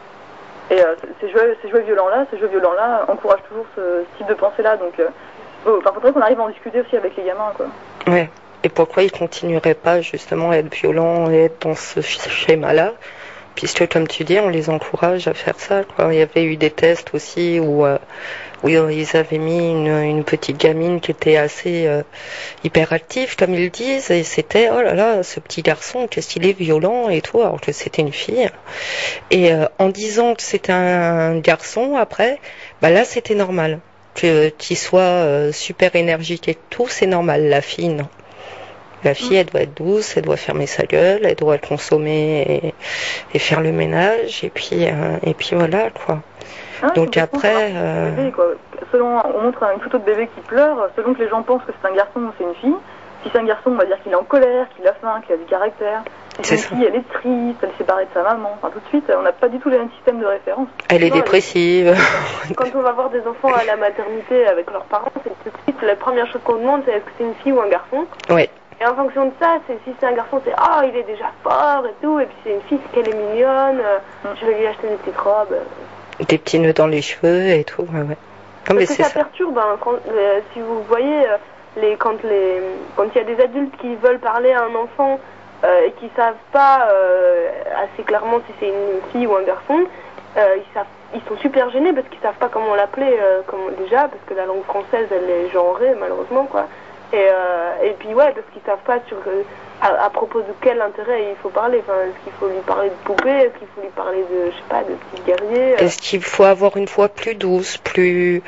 Et euh, ces jeux, ces jeux violents-là, ces jeux violents-là encouragent toujours ce, ce type de pensée-là. Donc, euh, oh, enfin, faudrait qu'on arrive à en discuter aussi avec les gamins, quoi. Ouais. Et pourquoi ils continueraient pas justement à être violents et être dans ce schéma-là, puisque comme tu dis, on les encourage à faire ça, quoi. Il y avait eu des tests aussi où, euh, où ils avaient mis une, une petite gamine qui était assez euh, hyperactive, comme ils disent, et c'était, oh là là, ce petit garçon, qu'est-ce qu'il est violent et tout, alors que c'était une fille. Et euh, en disant que c'était un garçon, après, bah là, c'était normal. Que, qu'il soit euh, super énergique et tout, c'est normal. La fille, non. La fille, elle doit être douce, elle doit fermer sa gueule, elle doit consommer et, et faire le ménage, et puis, euh, et puis voilà, quoi. Ah, donc après... Euh... Bébé, quoi. Selon, on montre une photo de bébé qui pleure, selon que les gens pensent que c'est un garçon ou c'est une fille. Si c'est un garçon, on va dire qu'il est en colère, qu'il a faim, qu'il a du caractère. Si c'est une fille, elle est triste, elle est séparée de sa maman. Enfin, tout de suite, on n'a pas du tout les mêmes systèmes de référence. Elle est non, dépressive. Elle est... Quand on va voir des enfants à la maternité avec leurs parents, c'est tout de suite, la première chose qu'on demande, c'est est-ce que c'est une fille ou un garçon. Oui. Et en fonction de ça, c'est, si c'est un garçon, c'est ah, il est déjà fort et tout. Et puis c'est une fille, c'est qu'elle est mignonne. Euh, mm. Je vais lui acheter des petites robes. Des petits nœuds dans les cheveux et tout. Ouais, ouais. Non, mais Parce que ça, ça perturbe. Hein, quand, euh, si vous voyez, euh, les, quand les, quand il y a des adultes qui veulent parler à un enfant euh, et qui savent pas euh, assez clairement si c'est une fille ou un garçon, euh, ils savent, ils sont super gênés parce qu'ils savent pas comment l'appeler euh, comment, déjà, parce que la langue française, elle est genrée malheureusement, quoi. Et, euh, et puis ouais, parce qu'ils savent pas sur euh, à, à propos de quel intérêt il faut parler. Enfin, est-ce qu'il faut lui parler de poupée, est-ce qu'il faut lui parler de, je sais pas, de petits guerriers. Euh... Est-ce qu'il faut avoir une voix plus douce, plus,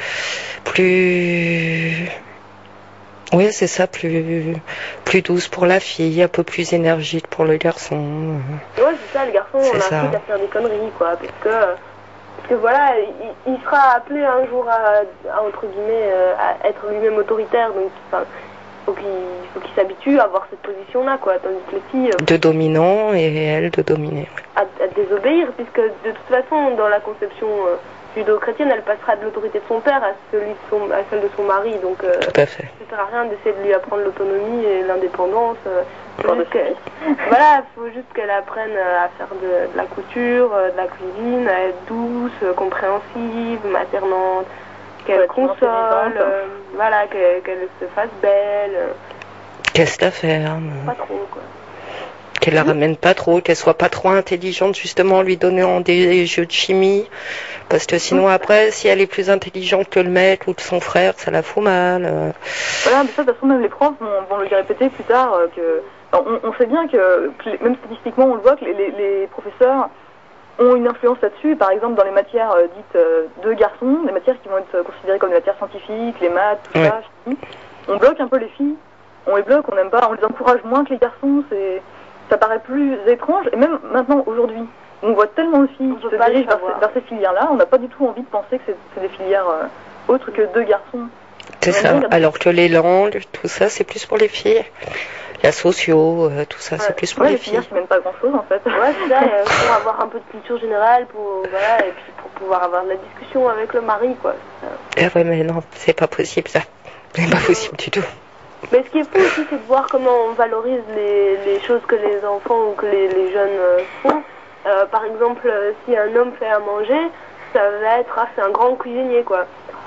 plus, oui, c'est ça, plus, plus douce pour la fille, un peu plus énergique pour le garçon. Ouais, c'est ça, le garçon, c'est on a appris à faire des conneries, quoi, parce que. Parce que voilà, il, il sera appelé un jour à, à entre guillemets, euh, à être lui-même autoritaire, donc enfin, faut qu'il faut qu'il s'habitue à avoir cette position-là, quoi. Tandis que les filles euh, de dominant et elle de dominer. À, à désobéir, puisque de toute façon, dans la conception euh, judéo-chrétienne, elle passera de l'autorité de son père à, celui de son, à celle de son mari, donc euh, tout à fait. Ça sert à rien d'essayer de lui apprendre l'autonomie et l'indépendance. Euh, faut juste que, voilà, il faut juste qu'elle apprenne à faire de, de la couture, de la cuisine, à être douce, compréhensive, maternante, qu'elle console, euh, voilà, qu'elle, qu'elle se fasse belle. Qu'elle se la ferme. Pas trop, quoi. Qu'elle la ramène pas trop, qu'elle soit pas trop intelligente, justement, lui donnant des jeux de chimie. Parce que sinon, après, si elle est plus intelligente que le mec ou que son frère, ça la fout mal. Voilà, mais ça, de toute façon, même les profs vont, vont le répéter plus tard, euh, que... On, on sait bien que, que les, même statistiquement, on le voit que les, les, les professeurs ont une influence là-dessus. Par exemple, dans les matières euh, dites euh, de garçons, les matières qui vont être considérées comme des matières scientifiques, les maths, tout ouais. ça, on bloque un peu les filles. On les bloque, on n'aime pas, on les encourage moins que les garçons. C'est, ça paraît plus étrange. Et même maintenant, aujourd'hui, on voit tellement de filles qui se dirigent vers, ces, vers ces filières-là, on n'a pas du tout envie de penser que c'est, c'est des filières euh, autres que de garçons. C'est ça. Dit, alors que les langues, tout ça, c'est plus pour les filles. La socio, euh, tout ça, ouais. c'est plus pour ouais, les, les filles. C'est même pas grand chose en fait. Ouais, c'est ça, euh, pour avoir un peu de culture générale, pour, voilà, et puis pour pouvoir avoir de la discussion avec le mari, quoi. Ah ouais, mais non, c'est pas possible ça. C'est pas possible du tout. Mais ce qui est fou aussi, c'est de voir comment on valorise les, les choses que les enfants ou que les, les jeunes euh, font. Euh, par exemple, euh, si un homme fait à manger, ça va être, ah, c'est un grand cuisinier, quoi.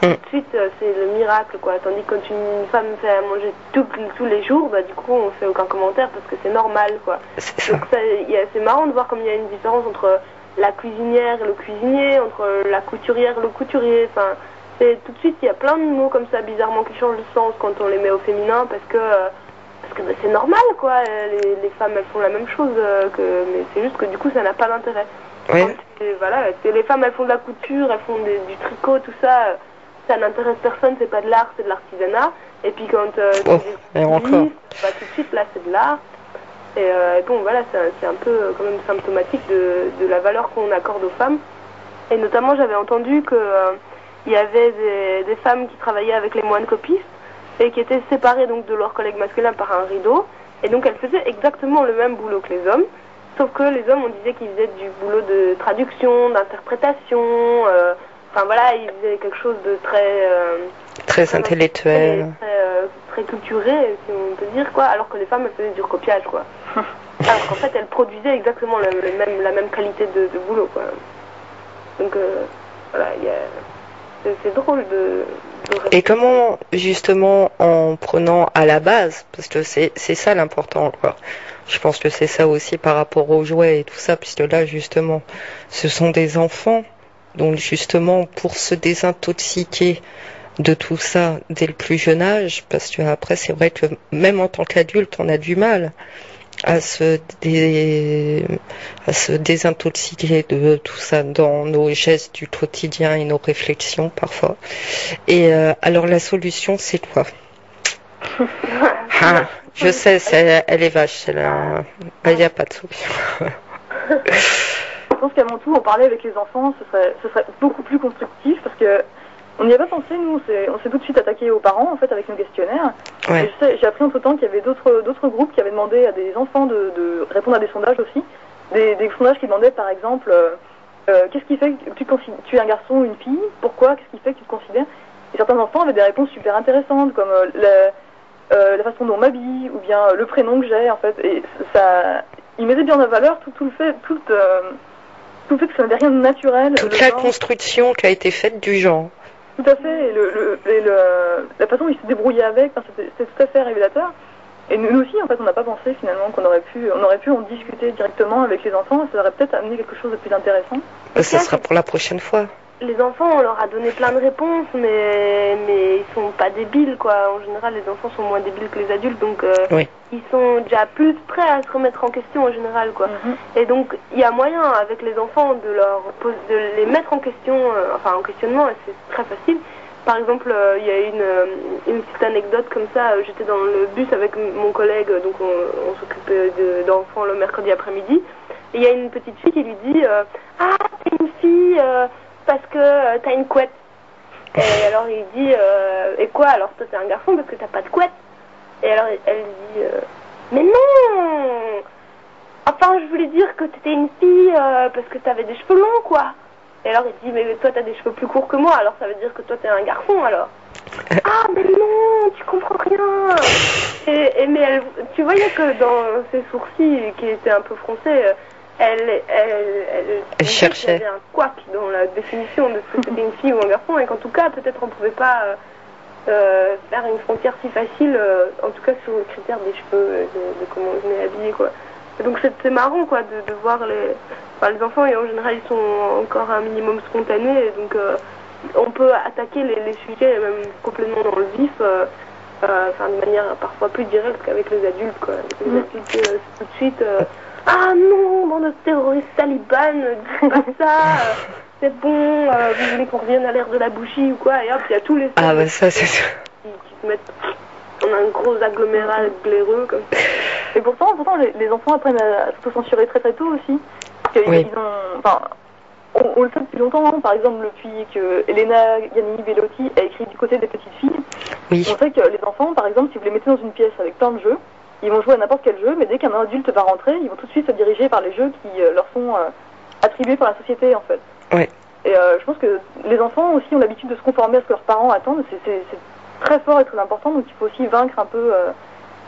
tout de suite euh, c'est le miracle, quoi. Tandis que quand une femme fait à manger tout, tous les jours, bah du coup on fait aucun commentaire parce que c'est normal, quoi. Donc ça, y a, c'est marrant de voir comme il y a une différence entre la cuisinière et le cuisinier, entre la couturière et le couturier. Enfin, c'est tout de suite il y a plein de mots comme ça bizarrement qui changent de sens quand on les met au féminin parce que euh, parce que bah, c'est normal, quoi. Les, les femmes elles font la même chose, euh, que mais c'est juste que du coup ça n'a pas d'intérêt. Oui. Et voilà, les femmes elles font de la couture, elles font des, du tricot, tout ça, ça n'intéresse personne, c'est pas de l'art, c'est de l'artisanat. Et puis quand euh, oh, c'est des encore. bah, tout de suite là c'est de l'art. Et, euh, et bon voilà, c'est, c'est un peu euh, quand même symptomatique de, de la valeur qu'on accorde aux femmes. Et notamment j'avais entendu que euh, il y avait des, des femmes qui travaillaient avec les moines copistes et qui étaient séparées donc de leurs collègues masculins par un rideau. Et donc elles faisaient exactement le même boulot que les hommes. Sauf que les hommes, on disait qu'ils faisaient du boulot de traduction, d'interprétation, euh, enfin voilà, ils faisaient quelque chose de très... Euh, très, très intellectuel. Très, très, euh, très culturé, si on peut dire, quoi, alors que les femmes, elles faisaient du recopiage, quoi. Alors qu'en fait, elles produisaient exactement la, la, même, la même qualité de, de boulot, quoi. Donc, euh, voilà, y a... c'est, c'est drôle de... de Et comment, justement, en prenant à la base, parce que c'est, c'est ça l'important, quoi. Je pense que c'est ça aussi par rapport aux jouets et tout ça, puisque là, justement, ce sont des enfants. Donc, justement, pour se désintoxiquer de tout ça dès le plus jeune âge, parce que après, c'est vrai que même en tant qu'adulte, on a du mal à se, dé... à se désintoxiquer de tout ça dans nos gestes du quotidien et nos réflexions parfois. Et euh, alors, la solution, c'est quoi? Ah, je sais, c'est, elle est vache, il n'y a pas de solution. Je pense qu'à mon tour, en parler avec les enfants, ce serait, ce serait beaucoup plus constructif parce que on n'y a pas pensé, nous, on s'est, on s'est tout de suite attaqué aux parents, en fait, avec nos questionnaires. Ouais. Et je sais, j'ai appris entre-temps qu'il y avait d'autres, d'autres groupes qui avaient demandé à des enfants de, de répondre à des sondages aussi. Des, des sondages qui demandaient, par exemple, euh, euh, qu'est-ce qui fait que tu, tu es un garçon ou une fille? Pourquoi? Qu'est-ce qui fait que tu te considères? Et certains enfants avaient des réponses super intéressantes, comme euh, la, euh, la façon dont on m'habille, ou bien euh, le prénom que j'ai, en fait. Et ça, ils mettaient bien en valeur tout, tout le fait, tout, euh, tout le fait que ça n'avait rien de naturel. Toute la genre. Construction qui a été faite du genre. Tout à fait, et, le, le, et le, la façon dont ils se débrouillaient avec, enfin, c'était, c'était tout à fait révélateur. Et nous aussi, en fait, on n'a pas pensé finalement qu'on aurait pu, on aurait pu en discuter directement avec les enfants, ça aurait peut-être amené quelque chose de plus intéressant. Ça sera pour la prochaine fois. Les enfants, on leur a donné plein de réponses, mais, mais ils sont pas débiles, quoi. En général, les enfants sont moins débiles que les adultes, donc euh, oui. Ils sont déjà plus prêts à se remettre en question en général, quoi. Mm-hmm. Et donc, il y a moyen avec les enfants de leur pose, de les mettre en question, euh, enfin en questionnement, et c'est très facile. Par exemple, euh, il y a une, euh, une petite anecdote comme ça. Euh, j'étais dans le bus avec mon collègue, donc on, on s'occupait de, d'enfants le mercredi après-midi. Et il y a une petite fille qui lui dit euh, ah, t'es une fille euh, parce que euh, t'as une couette. Et alors il dit euh, et quoi? Alors toi t'es un garçon parce que t'as pas de couette. Et alors elle dit euh, mais non. Enfin je voulais dire que t'étais une fille euh, parce que t'avais des cheveux longs, quoi. Et alors il dit mais toi t'as des cheveux plus courts que moi, alors ça veut dire que toi t'es un garçon alors. Ah mais non, tu comprends rien. Et, et mais elle, tu voyais que dans ses sourcils qui étaient un peu froncés, elle, elle, elle, elle cherchait. Il y avait un couac dans la définition de ce que c'était une fille ou un garçon, et qu'en tout cas peut-être on pouvait pas euh, euh, faire une frontière si facile, euh, en tout cas sur le critère des cheveux, de, de comment on est habillé, quoi. Et donc c'est, c'est marrant, quoi, de, de voir les, enfin, les enfants, et en général ils sont encore un minimum spontanés, et donc euh, on peut attaquer les, les sujets même complètement dans le vif, euh, euh, enfin de manière parfois plus directe qu'avec les adultes, quoi. Avec les adultes, euh, tout de suite, euh, ah non, bon, notre terroriste taliban, dis pas ça, euh, c'est bon, euh, vous voulez qu'on revienne à l'ère de la bougie ou quoi, et hop, il y a tous les ah bah ça c'est ça qui, qui se mettent, on a un gros agglomérat glaireux comme ça. Et pourtant, pourtant les, les enfants apprennent à s'auto-censurer très très tôt aussi. Parce qu'ils, oui. ils ont, enfin, on, on le sait depuis longtemps, hein, par exemple depuis que Elena Giannini Bellotti a écrit Du côté des petites filles. Oui. On sait que les enfants, par exemple, si vous les mettez dans une pièce avec plein de jeux, ils vont jouer à n'importe quel jeu, mais dès qu'un adulte va rentrer, ils vont tout de suite se diriger par les jeux qui euh, leur sont euh, attribués par la société, en fait. Oui. Et euh, je pense que les enfants aussi ont l'habitude de se conformer à ce que leurs parents attendent. C'est, c'est, c'est très fort et très important, donc il faut aussi vaincre un peu euh,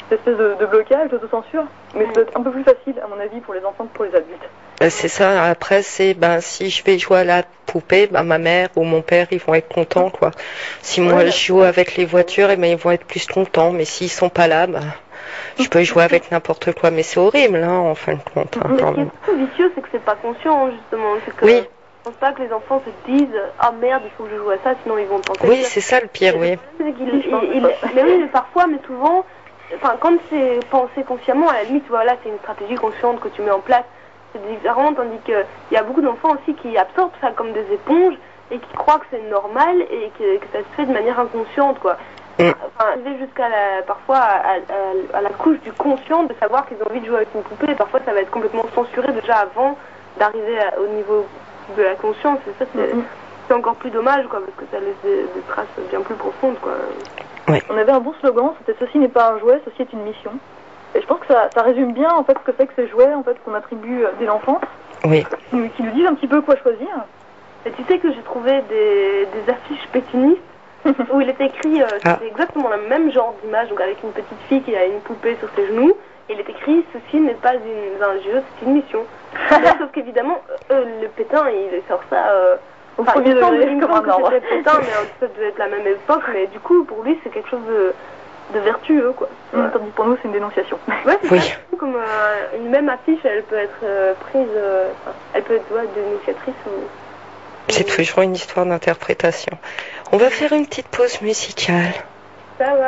cette espèce de, de blocage, d'autocensure. Mais ça doit être un peu plus facile, à mon avis, pour les enfants que pour les adultes. Ben, c'est ça. Après, c'est ben si je vais jouer à la poupée, ben ma mère ou mon père, ils vont être contents, quoi. Si moi Ouais. je joue avec les voitures, et ben ils vont être plus contents. Mais s'ils sont pas là, ben je peux jouer avec n'importe quoi. Mais c'est horrible, hein, en fin de compte. Hein, Mais quand ce qui est même. plutôt vicieux, c'est que c'est pas conscient, justement. C'est que Oui. je pense pas que les enfants se disent ah merde, il faut que je joue à ça, sinon ils vont tenter. Oui, c'est ça le pire, oui. C'est qu'il- Oui, je pense il- que il- mais oui, mais parfois, mais souvent, enfin, quand c'est pensé consciemment, à la limite, voilà, c'est une stratégie consciente que tu mets en place, c'est différent, tandis qu'il y a beaucoup d'enfants aussi qui absorbent ça comme des éponges et qui croient que c'est normal et que, que ça se fait de manière inconsciente, quoi. Mm. Enfin, arriver jusqu'à la, parfois à, à- à la couche du conscient de savoir qu'ils ont envie de jouer avec une poupée, et parfois ça va être complètement censuré déjà avant d'arriver à- au niveau de la conscience, et ça c'est Mhm. c'est encore plus dommage, quoi, parce que ça laisse des, des traces bien plus profondes, quoi. On avait un bon slogan, c'était ceci n'est pas un jouet, ceci est une mission. Et je pense que ça, ça résume bien en fait ce que c'est que ces jouets en fait qu'on attribue euh, dès l'enfance, Oui. qui, nous- qui nous disent un petit peu quoi choisir. Et tu sais que j'ai trouvé des, des affiches pétinistes où il était écrit, euh, Ah. c'était exactement le même genre d'image, donc avec une petite fille qui a une poupée sur ses genoux, et il est écrit ceci n'est pas une, un jeu, c'est une mission. Mais sauf qu'évidemment, euh, le pétain, il sort ça. Euh, Au enfin, premier il me semble, degré, il me comme semble un que arbre. c'était pétain, mais euh, ça devait être la même époque, mais du coup, pour lui, c'est quelque chose de, de vertueux, quoi. Mm, Tandis que pour nous c'est une dénonciation. Ouais, c'est Oui. ça, c'est comme euh, une même affiche, elle peut être euh, prise, euh, enfin, elle peut être ouais, dénonciatrice ou. C'est toujours une histoire d'interprétation. On va faire une petite pause musicale. Ça va.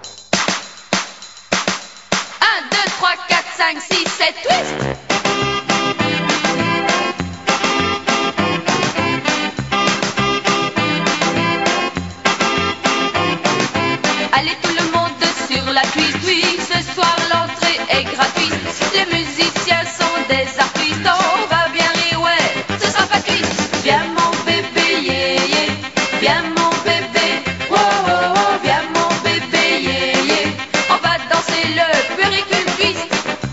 un, deux, trois, quatre, cinq, six, sept, huit. Allez tout le monde sur la cuisse, oui, ce soir l'entrée est gratuite. Les musiciens sont des artistes, on va bien rire, ouais, ce sera pas cuisse. Viens mon bébé, yeah, yeah, viens mon bébé, oh, oh, oh, viens mon bébé, yeah, yeah, on va danser le péricule twist.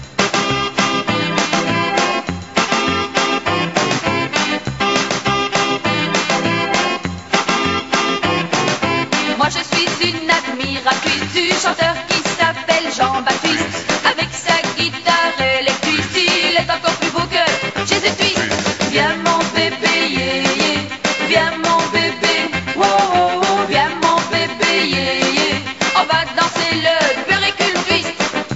Moi je suis une admiratrice du chanteur qui s'appelle Jean-Baptiste. Avec sa guitare électrique, il est encore plus beau que Jésus Twist. Viens mon bébé, yeah, yeah, viens mon bébé, oh, oh, oh, viens mon bébé, yeah, yeah, on va danser le péricule twist.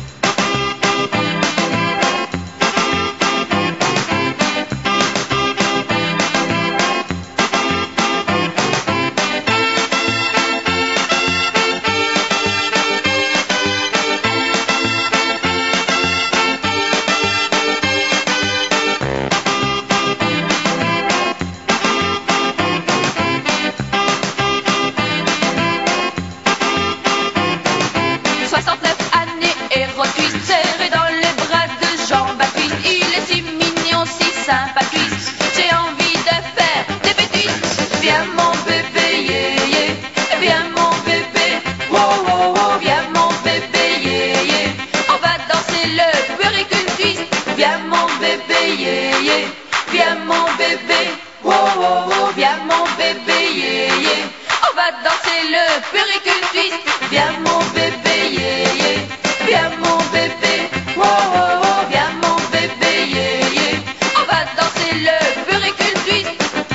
soixante-neuf années et twist serré dans les bras de Jean-Baptiste. Il est si mignon, si sympathique, j'ai envie de faire des bêtises. Viens mon bébé, yeah, yeah, viens mon bébé, oh, oh, oh, viens mon bébé, yeah, yeah, on va danser le péricule twist. Viens mon bébé, yeah, yeah, viens mon bébé, oh, oh, oh, viens mon bébé, yeah, yeah, on va danser le péricule twist. Viens mon bébé, yeah, yeah, viens mon bébé, oh, oh, oh, viens mon bébé, yeah, yeah, on va danser le péricule twist.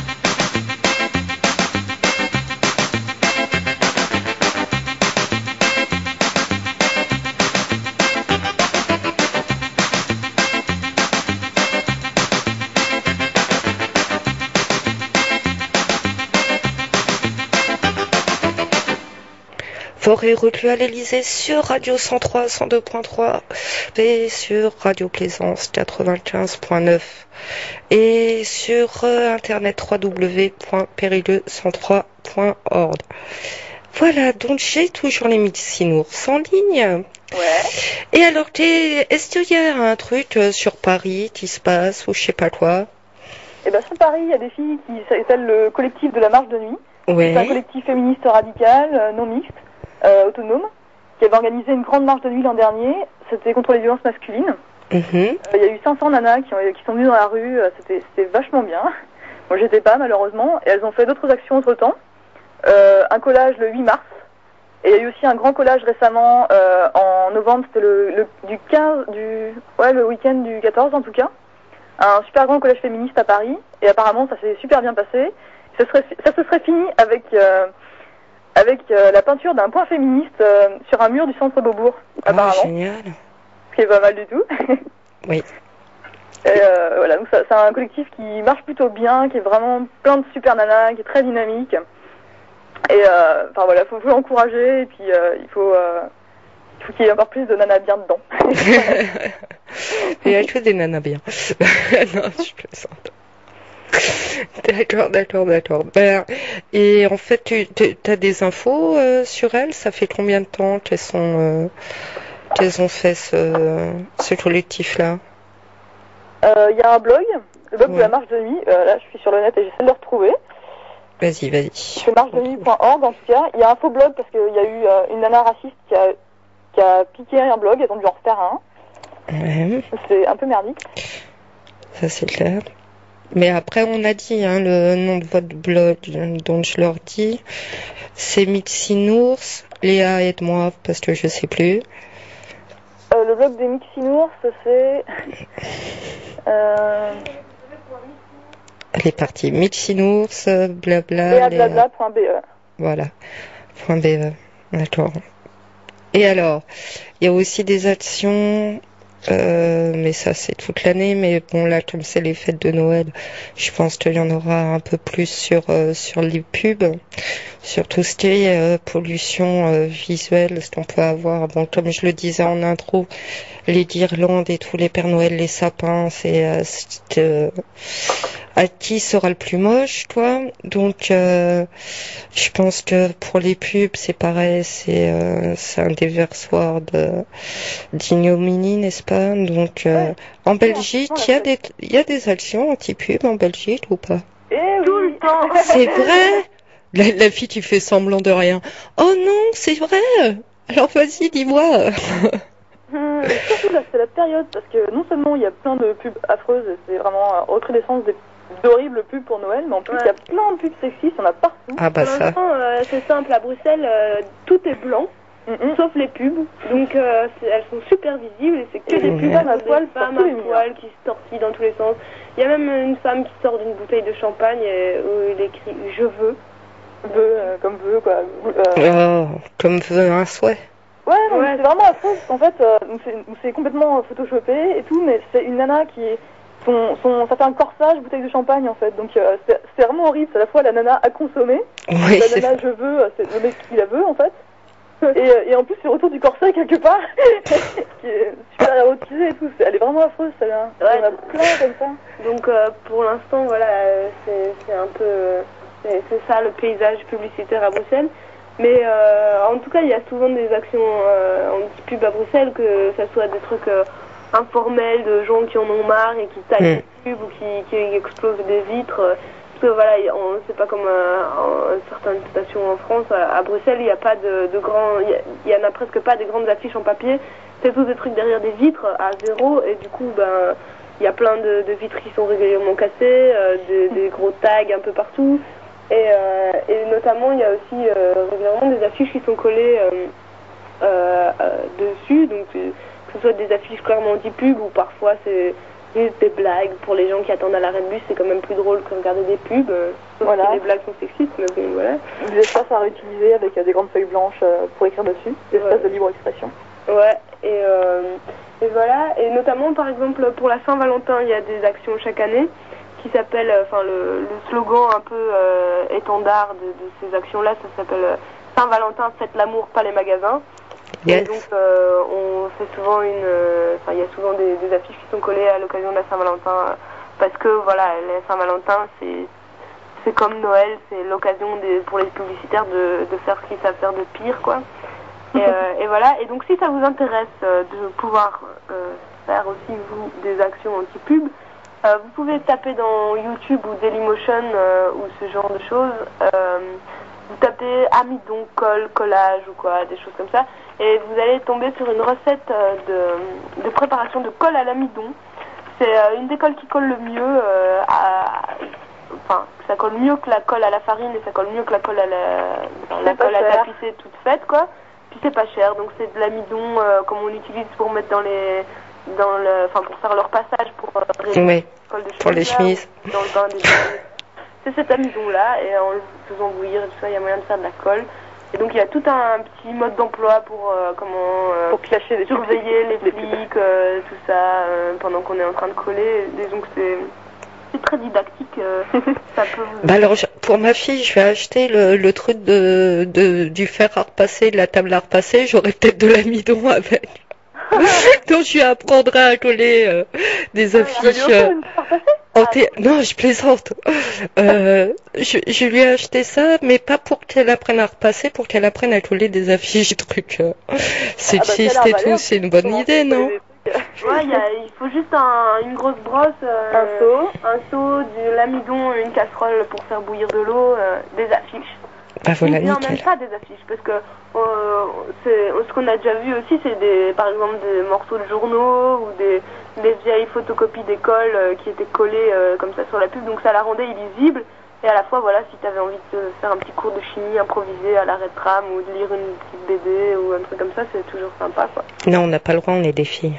Forêt reclus à l'Elysée sur Radio cent trois, cent deux point trois et sur Radio Plaisance quatre-vingt-quinze point neuf et sur euh, internet w w w point périlleux cent trois point org. Voilà, donc j'ai toujours les Mixinours en ligne. Ouais. Et alors, t'es- est-ce qu'il y a un truc euh, sur Paris qui se passe ou je sais pas quoi? Et bien sur Paris, il y a des filles qui s'appellent le collectif de la marche de nuit. Ouais. C'est un collectif féministe radical, euh, non mixte, euh, autonome, qui avait organisé une grande marche de nuit l'an dernier. C'était contre les violences masculines. Mhm. Euh, Il y a eu cinq cents nanas qui, ont, qui sont venues dans la rue. euh, C'était c'était vachement bien. Moi, j'étais pas, malheureusement. Et elles ont fait d'autres actions entre-temps. Euh, un collage le huit mars. Et il y a eu aussi un grand collage récemment euh, en en novembre, c'était le, le du quinze, du ouais le week-end du quatorze en tout cas. Un super grand collège féministe à Paris, et apparemment ça s'est super bien passé. Ça, serait, ça se serait fini avec euh, avec euh, la peinture d'un point féministe euh, sur un mur du centre Beaubourg, apparemment. Ah, génial. Ce qui est pas mal du tout. Oui. Et euh, voilà, donc ça, c'est un collectif qui marche plutôt bien, qui est vraiment plein de super nanas, qui est très dynamique. Et euh, enfin voilà, faut, faut l'encourager, et puis euh, il faut euh, il faut qu'il y ait encore plus de nanas bien dedans. Il y a que des nanas bien. Non, je plaisante. D'accord, d'accord, d'accord. Ben, et en fait, tu as des infos euh, sur elles? Ça fait combien de temps qu'elles sont euh, qu'elles ont fait ce, ce collectif-là? Il euh, y a un blog, le blog ouais. de la marche de nuit. Euh, là, je suis sur le net et j'essaie de le retrouver. Vas-y, vas-y. C'est marche de nuit point org en tout cas. Il y a un faux blog parce qu'il y a eu euh, une nana raciste qui a, qui a piqué un blog, elles ont dû en refaire un. Ouais. C'est un peu merdique. Ça, c'est clair. Mais après, on a dit, hein, le nom de votre blog, donc je leur dis, c'est Mixinours. Léa, aide-moi, parce que je sais plus. Euh, le blog des Mixinours, c'est... Euh... Elle est partie. Mixinours, blabla. Léa blabla point be. Voilà. Point .be. D'accord. Et alors, il y a aussi des actions... Euh, mais ça c'est toute l'année, mais bon là comme c'est les fêtes de Noël, je pense qu'il y en aura un peu plus sur euh, sur les pubs, sur tout ce qui est euh, pollution euh, visuelle, ce qu'on peut avoir. Bon, comme je le disais en intro, les guirlandes et tous les Pères Noël, les sapins, c'est euh, euh, à qui sera le plus moche, quoi. Donc euh, je pense que pour les pubs c'est pareil, c'est euh, c'est un déversoir de d'ignominie, n'est-ce pas? Donc euh, ouais. En Belgique, il y a des il y a des actions anti-pub en Belgique ou pas? Et tout le temps. C'est vrai? La, la fille qui fait semblant de rien. Oh non, c'est vrai. Alors vas-y, dis-moi. Hum, surtout là, c'est la période parce que non seulement il y a plein de pubs affreuses, et c'est vraiment euh, recrudescence des d'horribles pubs pour Noël, mais en plus il ouais. y a plein de pubs sexistes, il y en a partout. Ah bah ça. Euh, c'est simple, à Bruxelles, euh, tout est blanc. Mm-hmm. Sauf les pubs, donc euh, elles sont super visibles et c'est que et des pubs à poil, femmes à poil qui se tortillent dans tous les sens. Il y a même une femme qui sort d'une bouteille de champagne et, où il écrit « Je veux ». Veut, euh, comme veut quoi. Euh... Oh, comme veut un souhait. Ouais, non, ouais. C'est vraiment affreux parce qu'en fait, euh, c'est, c'est complètement photoshopé et tout, mais c'est une nana qui est... Son, son, ça fait un corsage bouteille de champagne en fait, donc euh, c'est, c'est vraiment horrible. C'est à la fois la nana à consommer, oui, la nana je veux, c'est le mec qui la veut en fait. Et, et en plus, c'est le retour du corset quelque part, qui est super érotisé et tout. C'est, elle est vraiment affreuse, celle-là. Ouais, il y en a plein comme ça. Donc, euh, pour l'instant, voilà, c'est, c'est un peu... C'est, c'est ça le paysage publicitaire à Bruxelles. Mais euh, en tout cas, il y a souvent des actions euh, anti-pub à Bruxelles, que ça soit des trucs euh, informels de gens qui en ont marre et qui taillent des mmh. pubs ou qui, qui explosent des vitres. Parce que voilà, on, c'est pas comme euh, en certaines stations en France. À, à Bruxelles, il n'y a pas de, de grands, il y, y en a presque pas des grandes affiches en papier. C'est tous des trucs derrière des vitres à zéro, et du coup, ben, il y a plein de, de vitres qui sont régulièrement cassées, euh, des, des gros tags un peu partout, et, euh, et notamment, il y a aussi euh, régulièrement des affiches qui sont collées euh, euh, euh, dessus, donc que ce soit des affiches clairement anti-pub ou parfois c'est juste des blagues pour les gens qui attendent à l'arrêt de bus. C'est quand même plus drôle que regarder des pubs, euh, sauf voilà. que les blagues sont sexistes, mais bon, voilà. Des espaces à réutiliser avec euh, des grandes feuilles blanches euh, pour écrire dessus, des espaces ouais. de libre expression. Ouais, et, euh, et voilà, et notamment par exemple pour la Saint-Valentin, il y a des actions chaque année qui s'appellent, enfin le, le slogan un peu euh, étendard de, de ces actions-là, ça s'appelle euh, Saint-Valentin, faites l'amour, pas les magasins. Yes. Et donc euh, on fait souvent une, enfin euh, il y a souvent des, des affiches qui sont collées à l'occasion de la Saint-Valentin, euh, parce que voilà, la Saint-Valentin c'est c'est comme Noël, c'est l'occasion des, pour les publicitaires de, de faire ce qu'ils savent faire de pire, quoi. Et, euh, et voilà, et donc si ça vous intéresse euh, de pouvoir euh, faire aussi vous des actions anti-pub, euh, vous pouvez taper dans YouTube ou Dailymotion euh, ou ce genre de choses. Euh, vous tapez amidon, colle, collage ou quoi, des choses comme ça, et vous allez tomber sur une recette euh, de, de préparation de colle à l'amidon. C'est euh, une des colles qui colle le mieux, euh, à, enfin, ça colle mieux que la colle à la farine et ça colle mieux que la colle à la, enfin, la colle à tapisser toute faite, quoi. Puis c'est pas cher, donc c'est de l'amidon euh, comme on utilise pour mettre dans les, dans le, enfin pour faire leur passage pour euh, Oui, de pour les chemises. Là, dans le bain des c'est cet amidon-là, et en le faisant bouillir et tout ça, il y a moyen de faire de la colle. Et donc il y a tout un petit mode d'emploi pour euh, comment euh, Pour cacher les surveiller les flics, euh, tout ça, euh, pendant qu'on est en train de coller. Disons que c'est c'est très didactique. Euh, ça peut vous... Bah alors, je- pour ma fille, je vais acheter le, le truc de, de du fer à repasser, de la table à repasser. J'aurai peut-être de l'amidon avec. Donc je lui apprendrai à coller euh, des affiches. euh, en thé- Non, je plaisante. Euh, je, je lui ai acheté ça, mais pas pour qu'elle apprenne à repasser, pour qu'elle apprenne à coller des affiches, trucs euh, sexistes Ah bah, et ça a l'air tout. C'est une bonne idée, non? Ouais, y a, il faut juste un, une grosse brosse, euh, Un seau. un seau, de l'amidon, une casserole pour faire bouillir de l'eau, euh, des affiches. Bah voilà, non, nickel. même pas des affiches, parce que euh, c'est, ce qu'on a déjà vu aussi, c'est des, par exemple des morceaux de journaux ou des, des vieilles photocopies d'école euh, qui étaient collées euh, comme ça sur la pub, donc ça la rendait illisible. Et à la fois, voilà, si tu avais envie de faire un petit cours de chimie improvisé à l'arrêt de tram ou de lire une petite B D ou un truc comme ça, c'est toujours sympa, quoi. Non, on n'a pas le droit, on est des filles.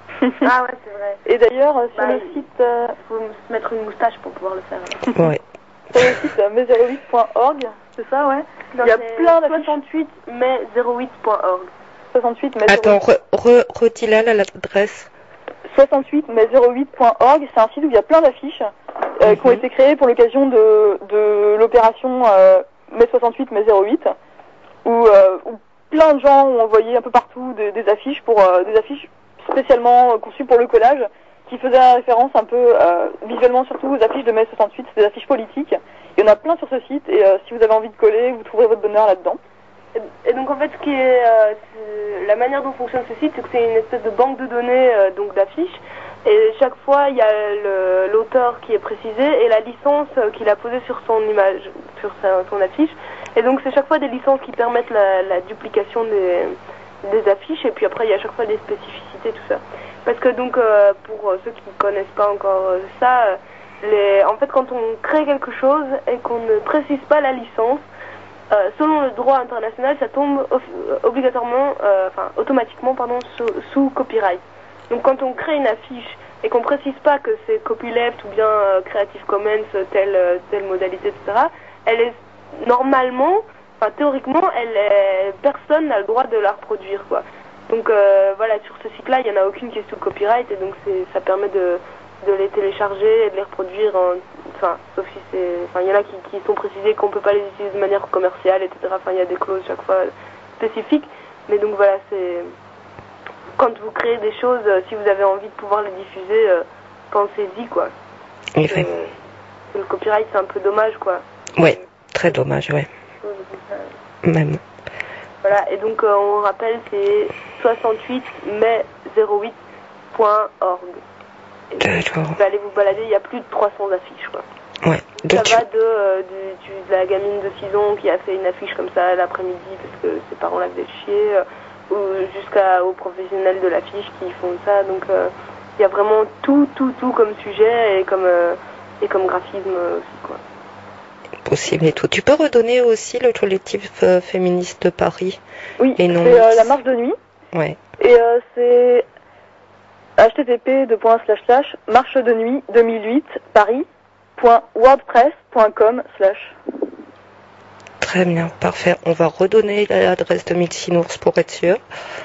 Ah ouais, c'est vrai. Et d'ailleurs, euh, sur Bah, le site, euh, faut se mettre une moustache pour pouvoir le faire. Ouais. sur le site euh, mai zéro huit point org, c'est ça, ouais. Non, Il y a c'est plein d'affiches. soixante-huit mai zéro huit point org. soixante-huit mai Attends, re, re, redis-la l'adresse. soixante-huit mai zéro huit point org, c'est un site où il y a plein d'affiches euh, qui ont été créées pour l'occasion de, de l'opération euh, mai soixante-huit mai zéro huit, où, euh, où plein de gens ont envoyé un peu partout des, des affiches pour euh, des affiches spécialement euh, conçues pour le collage, qui faisaient référence un peu euh, visuellement surtout aux affiches de mai soixante-huit, c'est des affiches politiques. Il y en a plein sur ce site, et euh, si vous avez envie de coller, vous trouverez votre bonheur là-dedans. Et donc en fait, ce qui est, euh, c'est- la manière dont fonctionne ce site, c'est que c'est une espèce de banque de données euh, donc d'affiches. Et chaque fois, il y a le- l'auteur qui est précisé et la licence euh, qu'il a posée sur son image, sur sa- son affiche. Et donc c'est chaque fois des licences qui permettent la, la duplication des, des affiches. Et puis après, il y a à chaque fois des spécificités, tout ça. Parce que donc, euh, pour ceux qui ne connaissent pas encore euh, ça, euh, les, en fait, quand on crée quelque chose et qu'on ne précise pas la licence, Euh, selon le droit international, ça tombe of- obligatoirement, euh, enfin automatiquement, pardon, sous, sous copyright. Donc quand on crée une affiche et qu'on précise pas que c'est copyleft ou bien euh, Creative Commons, telle euh, telle modalité, et cetera, elle est normalement, enfin théoriquement, elle est, personne n'a le droit de la reproduire, quoi. Donc euh, voilà, sur ce site-là, il y en a aucune qui est sous copyright et donc c'est, ça permet de de les télécharger et de les reproduire, en, enfin, sauf si c'est, enfin, il y en a qui, qui sont précisés qu'on peut pas les utiliser de manière commerciale, et cetera. Enfin, il y a des clauses chaque fois spécifiques, mais donc voilà, c'est, quand vous créez des choses, euh, si vous avez envie de pouvoir les diffuser, euh, pensez-y, quoi. Oui, Euh, le copyright, c'est un peu dommage, quoi. ouais, très dommage, ouais. Même. Voilà, et donc, euh, on rappelle, c'est soixante-huit mai zéro huit point org. D'accord. Vous allez vous balader, il y a plus de trois cents affiches, quoi. Ouais. Donc, Ça va de, euh, du, du- de la gamine de six ans qui a fait une affiche comme ça l'après-midi parce que ses parents la faisaient chier, euh, ou jusqu'aux professionnels de l'affiche qui font ça. Donc euh, il y a vraiment tout, tout, tout comme sujet et comme, euh, et comme graphisme euh, aussi, quoi. possible et tout. Tu peux redonner aussi le collectif euh, féministe de Paris? Oui, Et c'est non, euh, la marche de nuit, Ouais. et euh, c'est h t t p deux points slash slash marche de nuit deux mille huit paris point wordpress point com slash. Très bien, parfait. On va redonner l'adresse de Mixinours pour être sûr.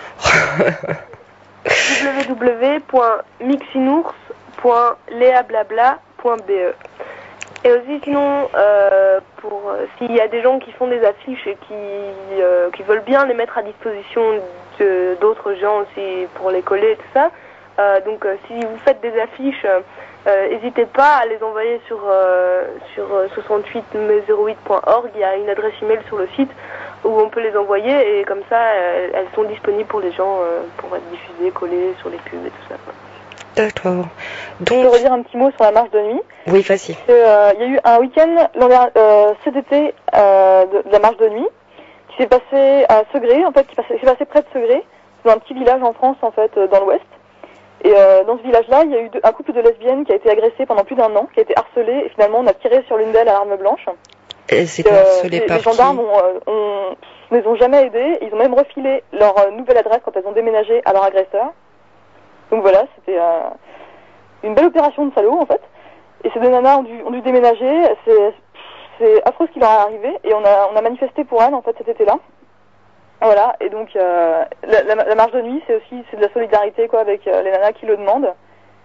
w w w point mixinours point leablabla point b e. Et aussi sinon, euh, pour euh, s'il y a des gens qui font des affiches et qui, euh, qui veulent bien les mettre à disposition de, d'autres gens aussi pour les coller et tout ça, euh, donc euh, si vous faites des affiches, n'hésitez euh, pas à les envoyer sur, euh, sur soixante-huit mai zéro huit point org. Il y a une adresse email sur le site où on peut les envoyer et comme ça euh, elles sont disponibles pour les gens euh, pour être diffusées, collées sur les pubs et tout ça, quoi. D'accord. Je peux Donc, redire un petit mot sur la marche de nuit. oui, vas-y. Euh, Il y a eu un week-end l'an dernier, euh, cet été euh, de, de la marche de nuit qui s'est passé à Segré, en fait, qui s'est passé près de Segré, dans un petit village en France, en fait, euh, dans l'Ouest. Et euh, dans ce village-là, il y a eu deux, un couple de lesbiennes qui a été agressé pendant plus d'un an, qui a été harcelé, et finalement on a tiré sur l'une d'elles à l'arme blanche. Elles étaient Euh, harcelées les, par les gendarmes qui ont, euh, ont, ne les ont jamais aidées. Ils ont même refilé leur euh, nouvelle adresse quand elles ont déménagé à leur agresseur. Donc voilà, c'était euh, une belle opération de salaud en fait. Et ces deux nanas ont dû, ont dû déménager. C'est, c'est affreux ce qui leur est arrivé. Et on a, on a manifesté pour elles en fait cet été-là. Voilà. Et donc euh, la, la, la marche de nuit, c'est aussi c'est de la solidarité quoi avec euh, les nanas qui le demandent.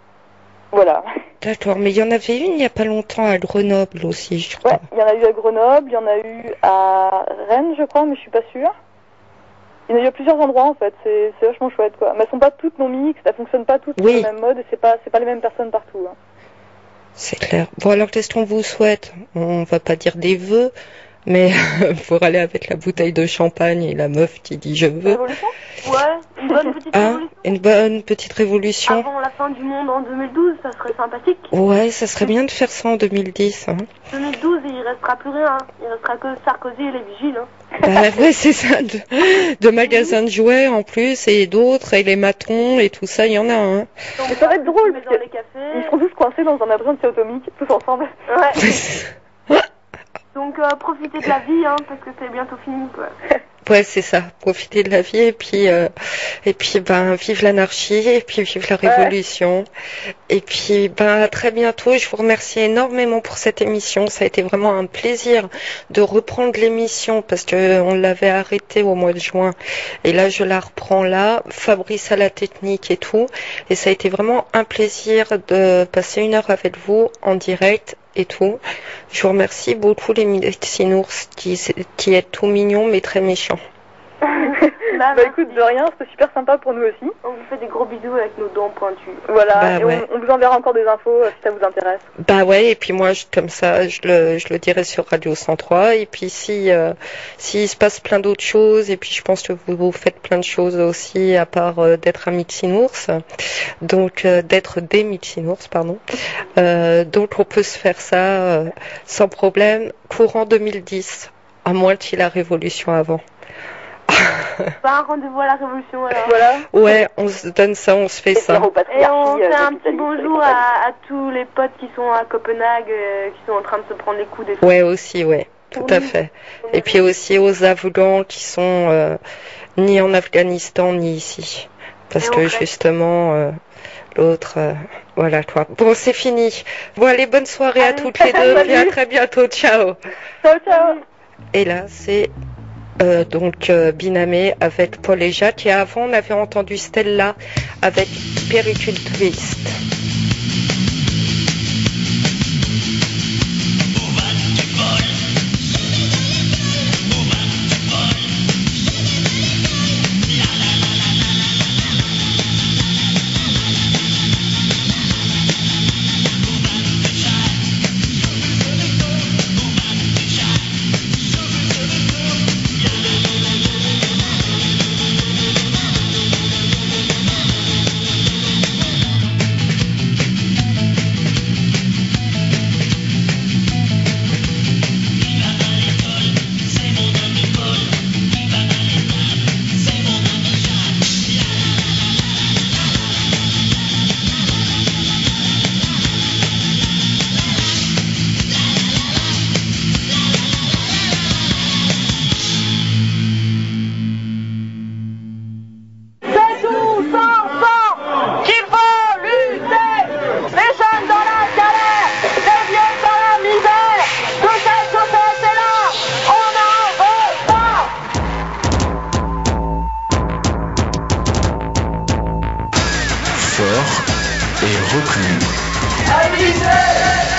Voilà. D'accord, mais il y en avait une il n'y a pas longtemps à Grenoble aussi, je crois. Ouais, il y en a eu à Grenoble, il y en a eu à Rennes, je crois, mais je suis pas sûre. Il y en a eu à plusieurs endroits en fait, c'est, c'est vachement chouette quoi. Mais elles sont pas toutes non mixtes, elles fonctionnent pas toutes Oui. sur le même mode et c'est pas, c'est pas les mêmes personnes partout. Hein. C'est clair. Bon, alors qu'est-ce qu'on vous souhaite? On va pas dire des vœux, mais pour aller avec la bouteille de champagne et la meuf qui dit je veux. Révolution ? Ouais, une bonne petite Hein? révolution. Une bonne petite révolution. Avant la fin du monde en deux mille douze, ça serait sympathique. Ouais, ça serait bien de faire ça en deux mille dix. Hein. deux mille douze, il restera plus rien. Hein. Il restera que Sarkozy et les vigiles. Hein. Bah ouais, c'est ça. De, de magasins de jouets en plus et d'autres et les matons et tout ça, il y en a un. Hein. Donc, Mais ça va être drôle, mais parce dans que les cafés. Ils seront tous coincés dans un abri anti-atomique, tous ensemble. Ouais. Donc euh, profitez de la vie, hein, parce que c'est bientôt fini, quoi. Ouais, c'est ça. Profiter de la vie et puis euh, et puis ben vive l'anarchie et puis vive la révolution. Ouais. Et puis ben à très bientôt. Je vous remercie énormément pour cette émission. Ça a été vraiment un plaisir de reprendre l'émission parce que on l'avait arrêtée au mois de juin et là je la reprends là. Fabrice à la technique et tout. Et ça a été vraiment un plaisir de passer une heure avec vous en direct. Et tout. Je vous remercie beaucoup les Mitsinours qui, qui êtes tout mignons mais très méchants. Bah, bah écoute, de rien, c'était super sympa pour nous aussi. On vous fait des gros bisous avec nos dents pointues. Voilà, bah, et ouais. on, on vous enverra encore des infos euh, si ça vous intéresse. Bah ouais, et puis moi, je, comme ça, je le, je le dirai sur Radio cent trois. Et puis si, euh, s'il se passe plein d'autres choses, et puis je pense que vous, vous faites plein de choses aussi, à part euh, d'être un Mitsinours, donc euh, d'être des Mitsinours, pardon. Euh, donc on peut se faire ça euh, sans problème, courant deux mille dix, à moins qu'il y ait la révolution avant. Pas un rendez-vous à la révolution alors. Voilà. Ouais, on se donne ça, on se fait ça. Et on fait un petit bonjour à, à tous les potes qui sont à Copenhague, euh, qui sont en train de se prendre les coups des. Ouais, aussi, ouais, tout à fait. Et puis aussi aux Afghans qui sont euh, ni en Afghanistan ni ici, parce que justement euh, l'autre, euh, voilà quoi. Bon, c'est fini. Bon, allez, bonne soirée à toutes les deux, et à très bientôt. Ciao. Ciao, ciao. Et là, c'est Euh, donc euh, Binamé avec Paul et Jacques, et avant on avait entendu Stella avec Pericule Twist. Fort et reclus.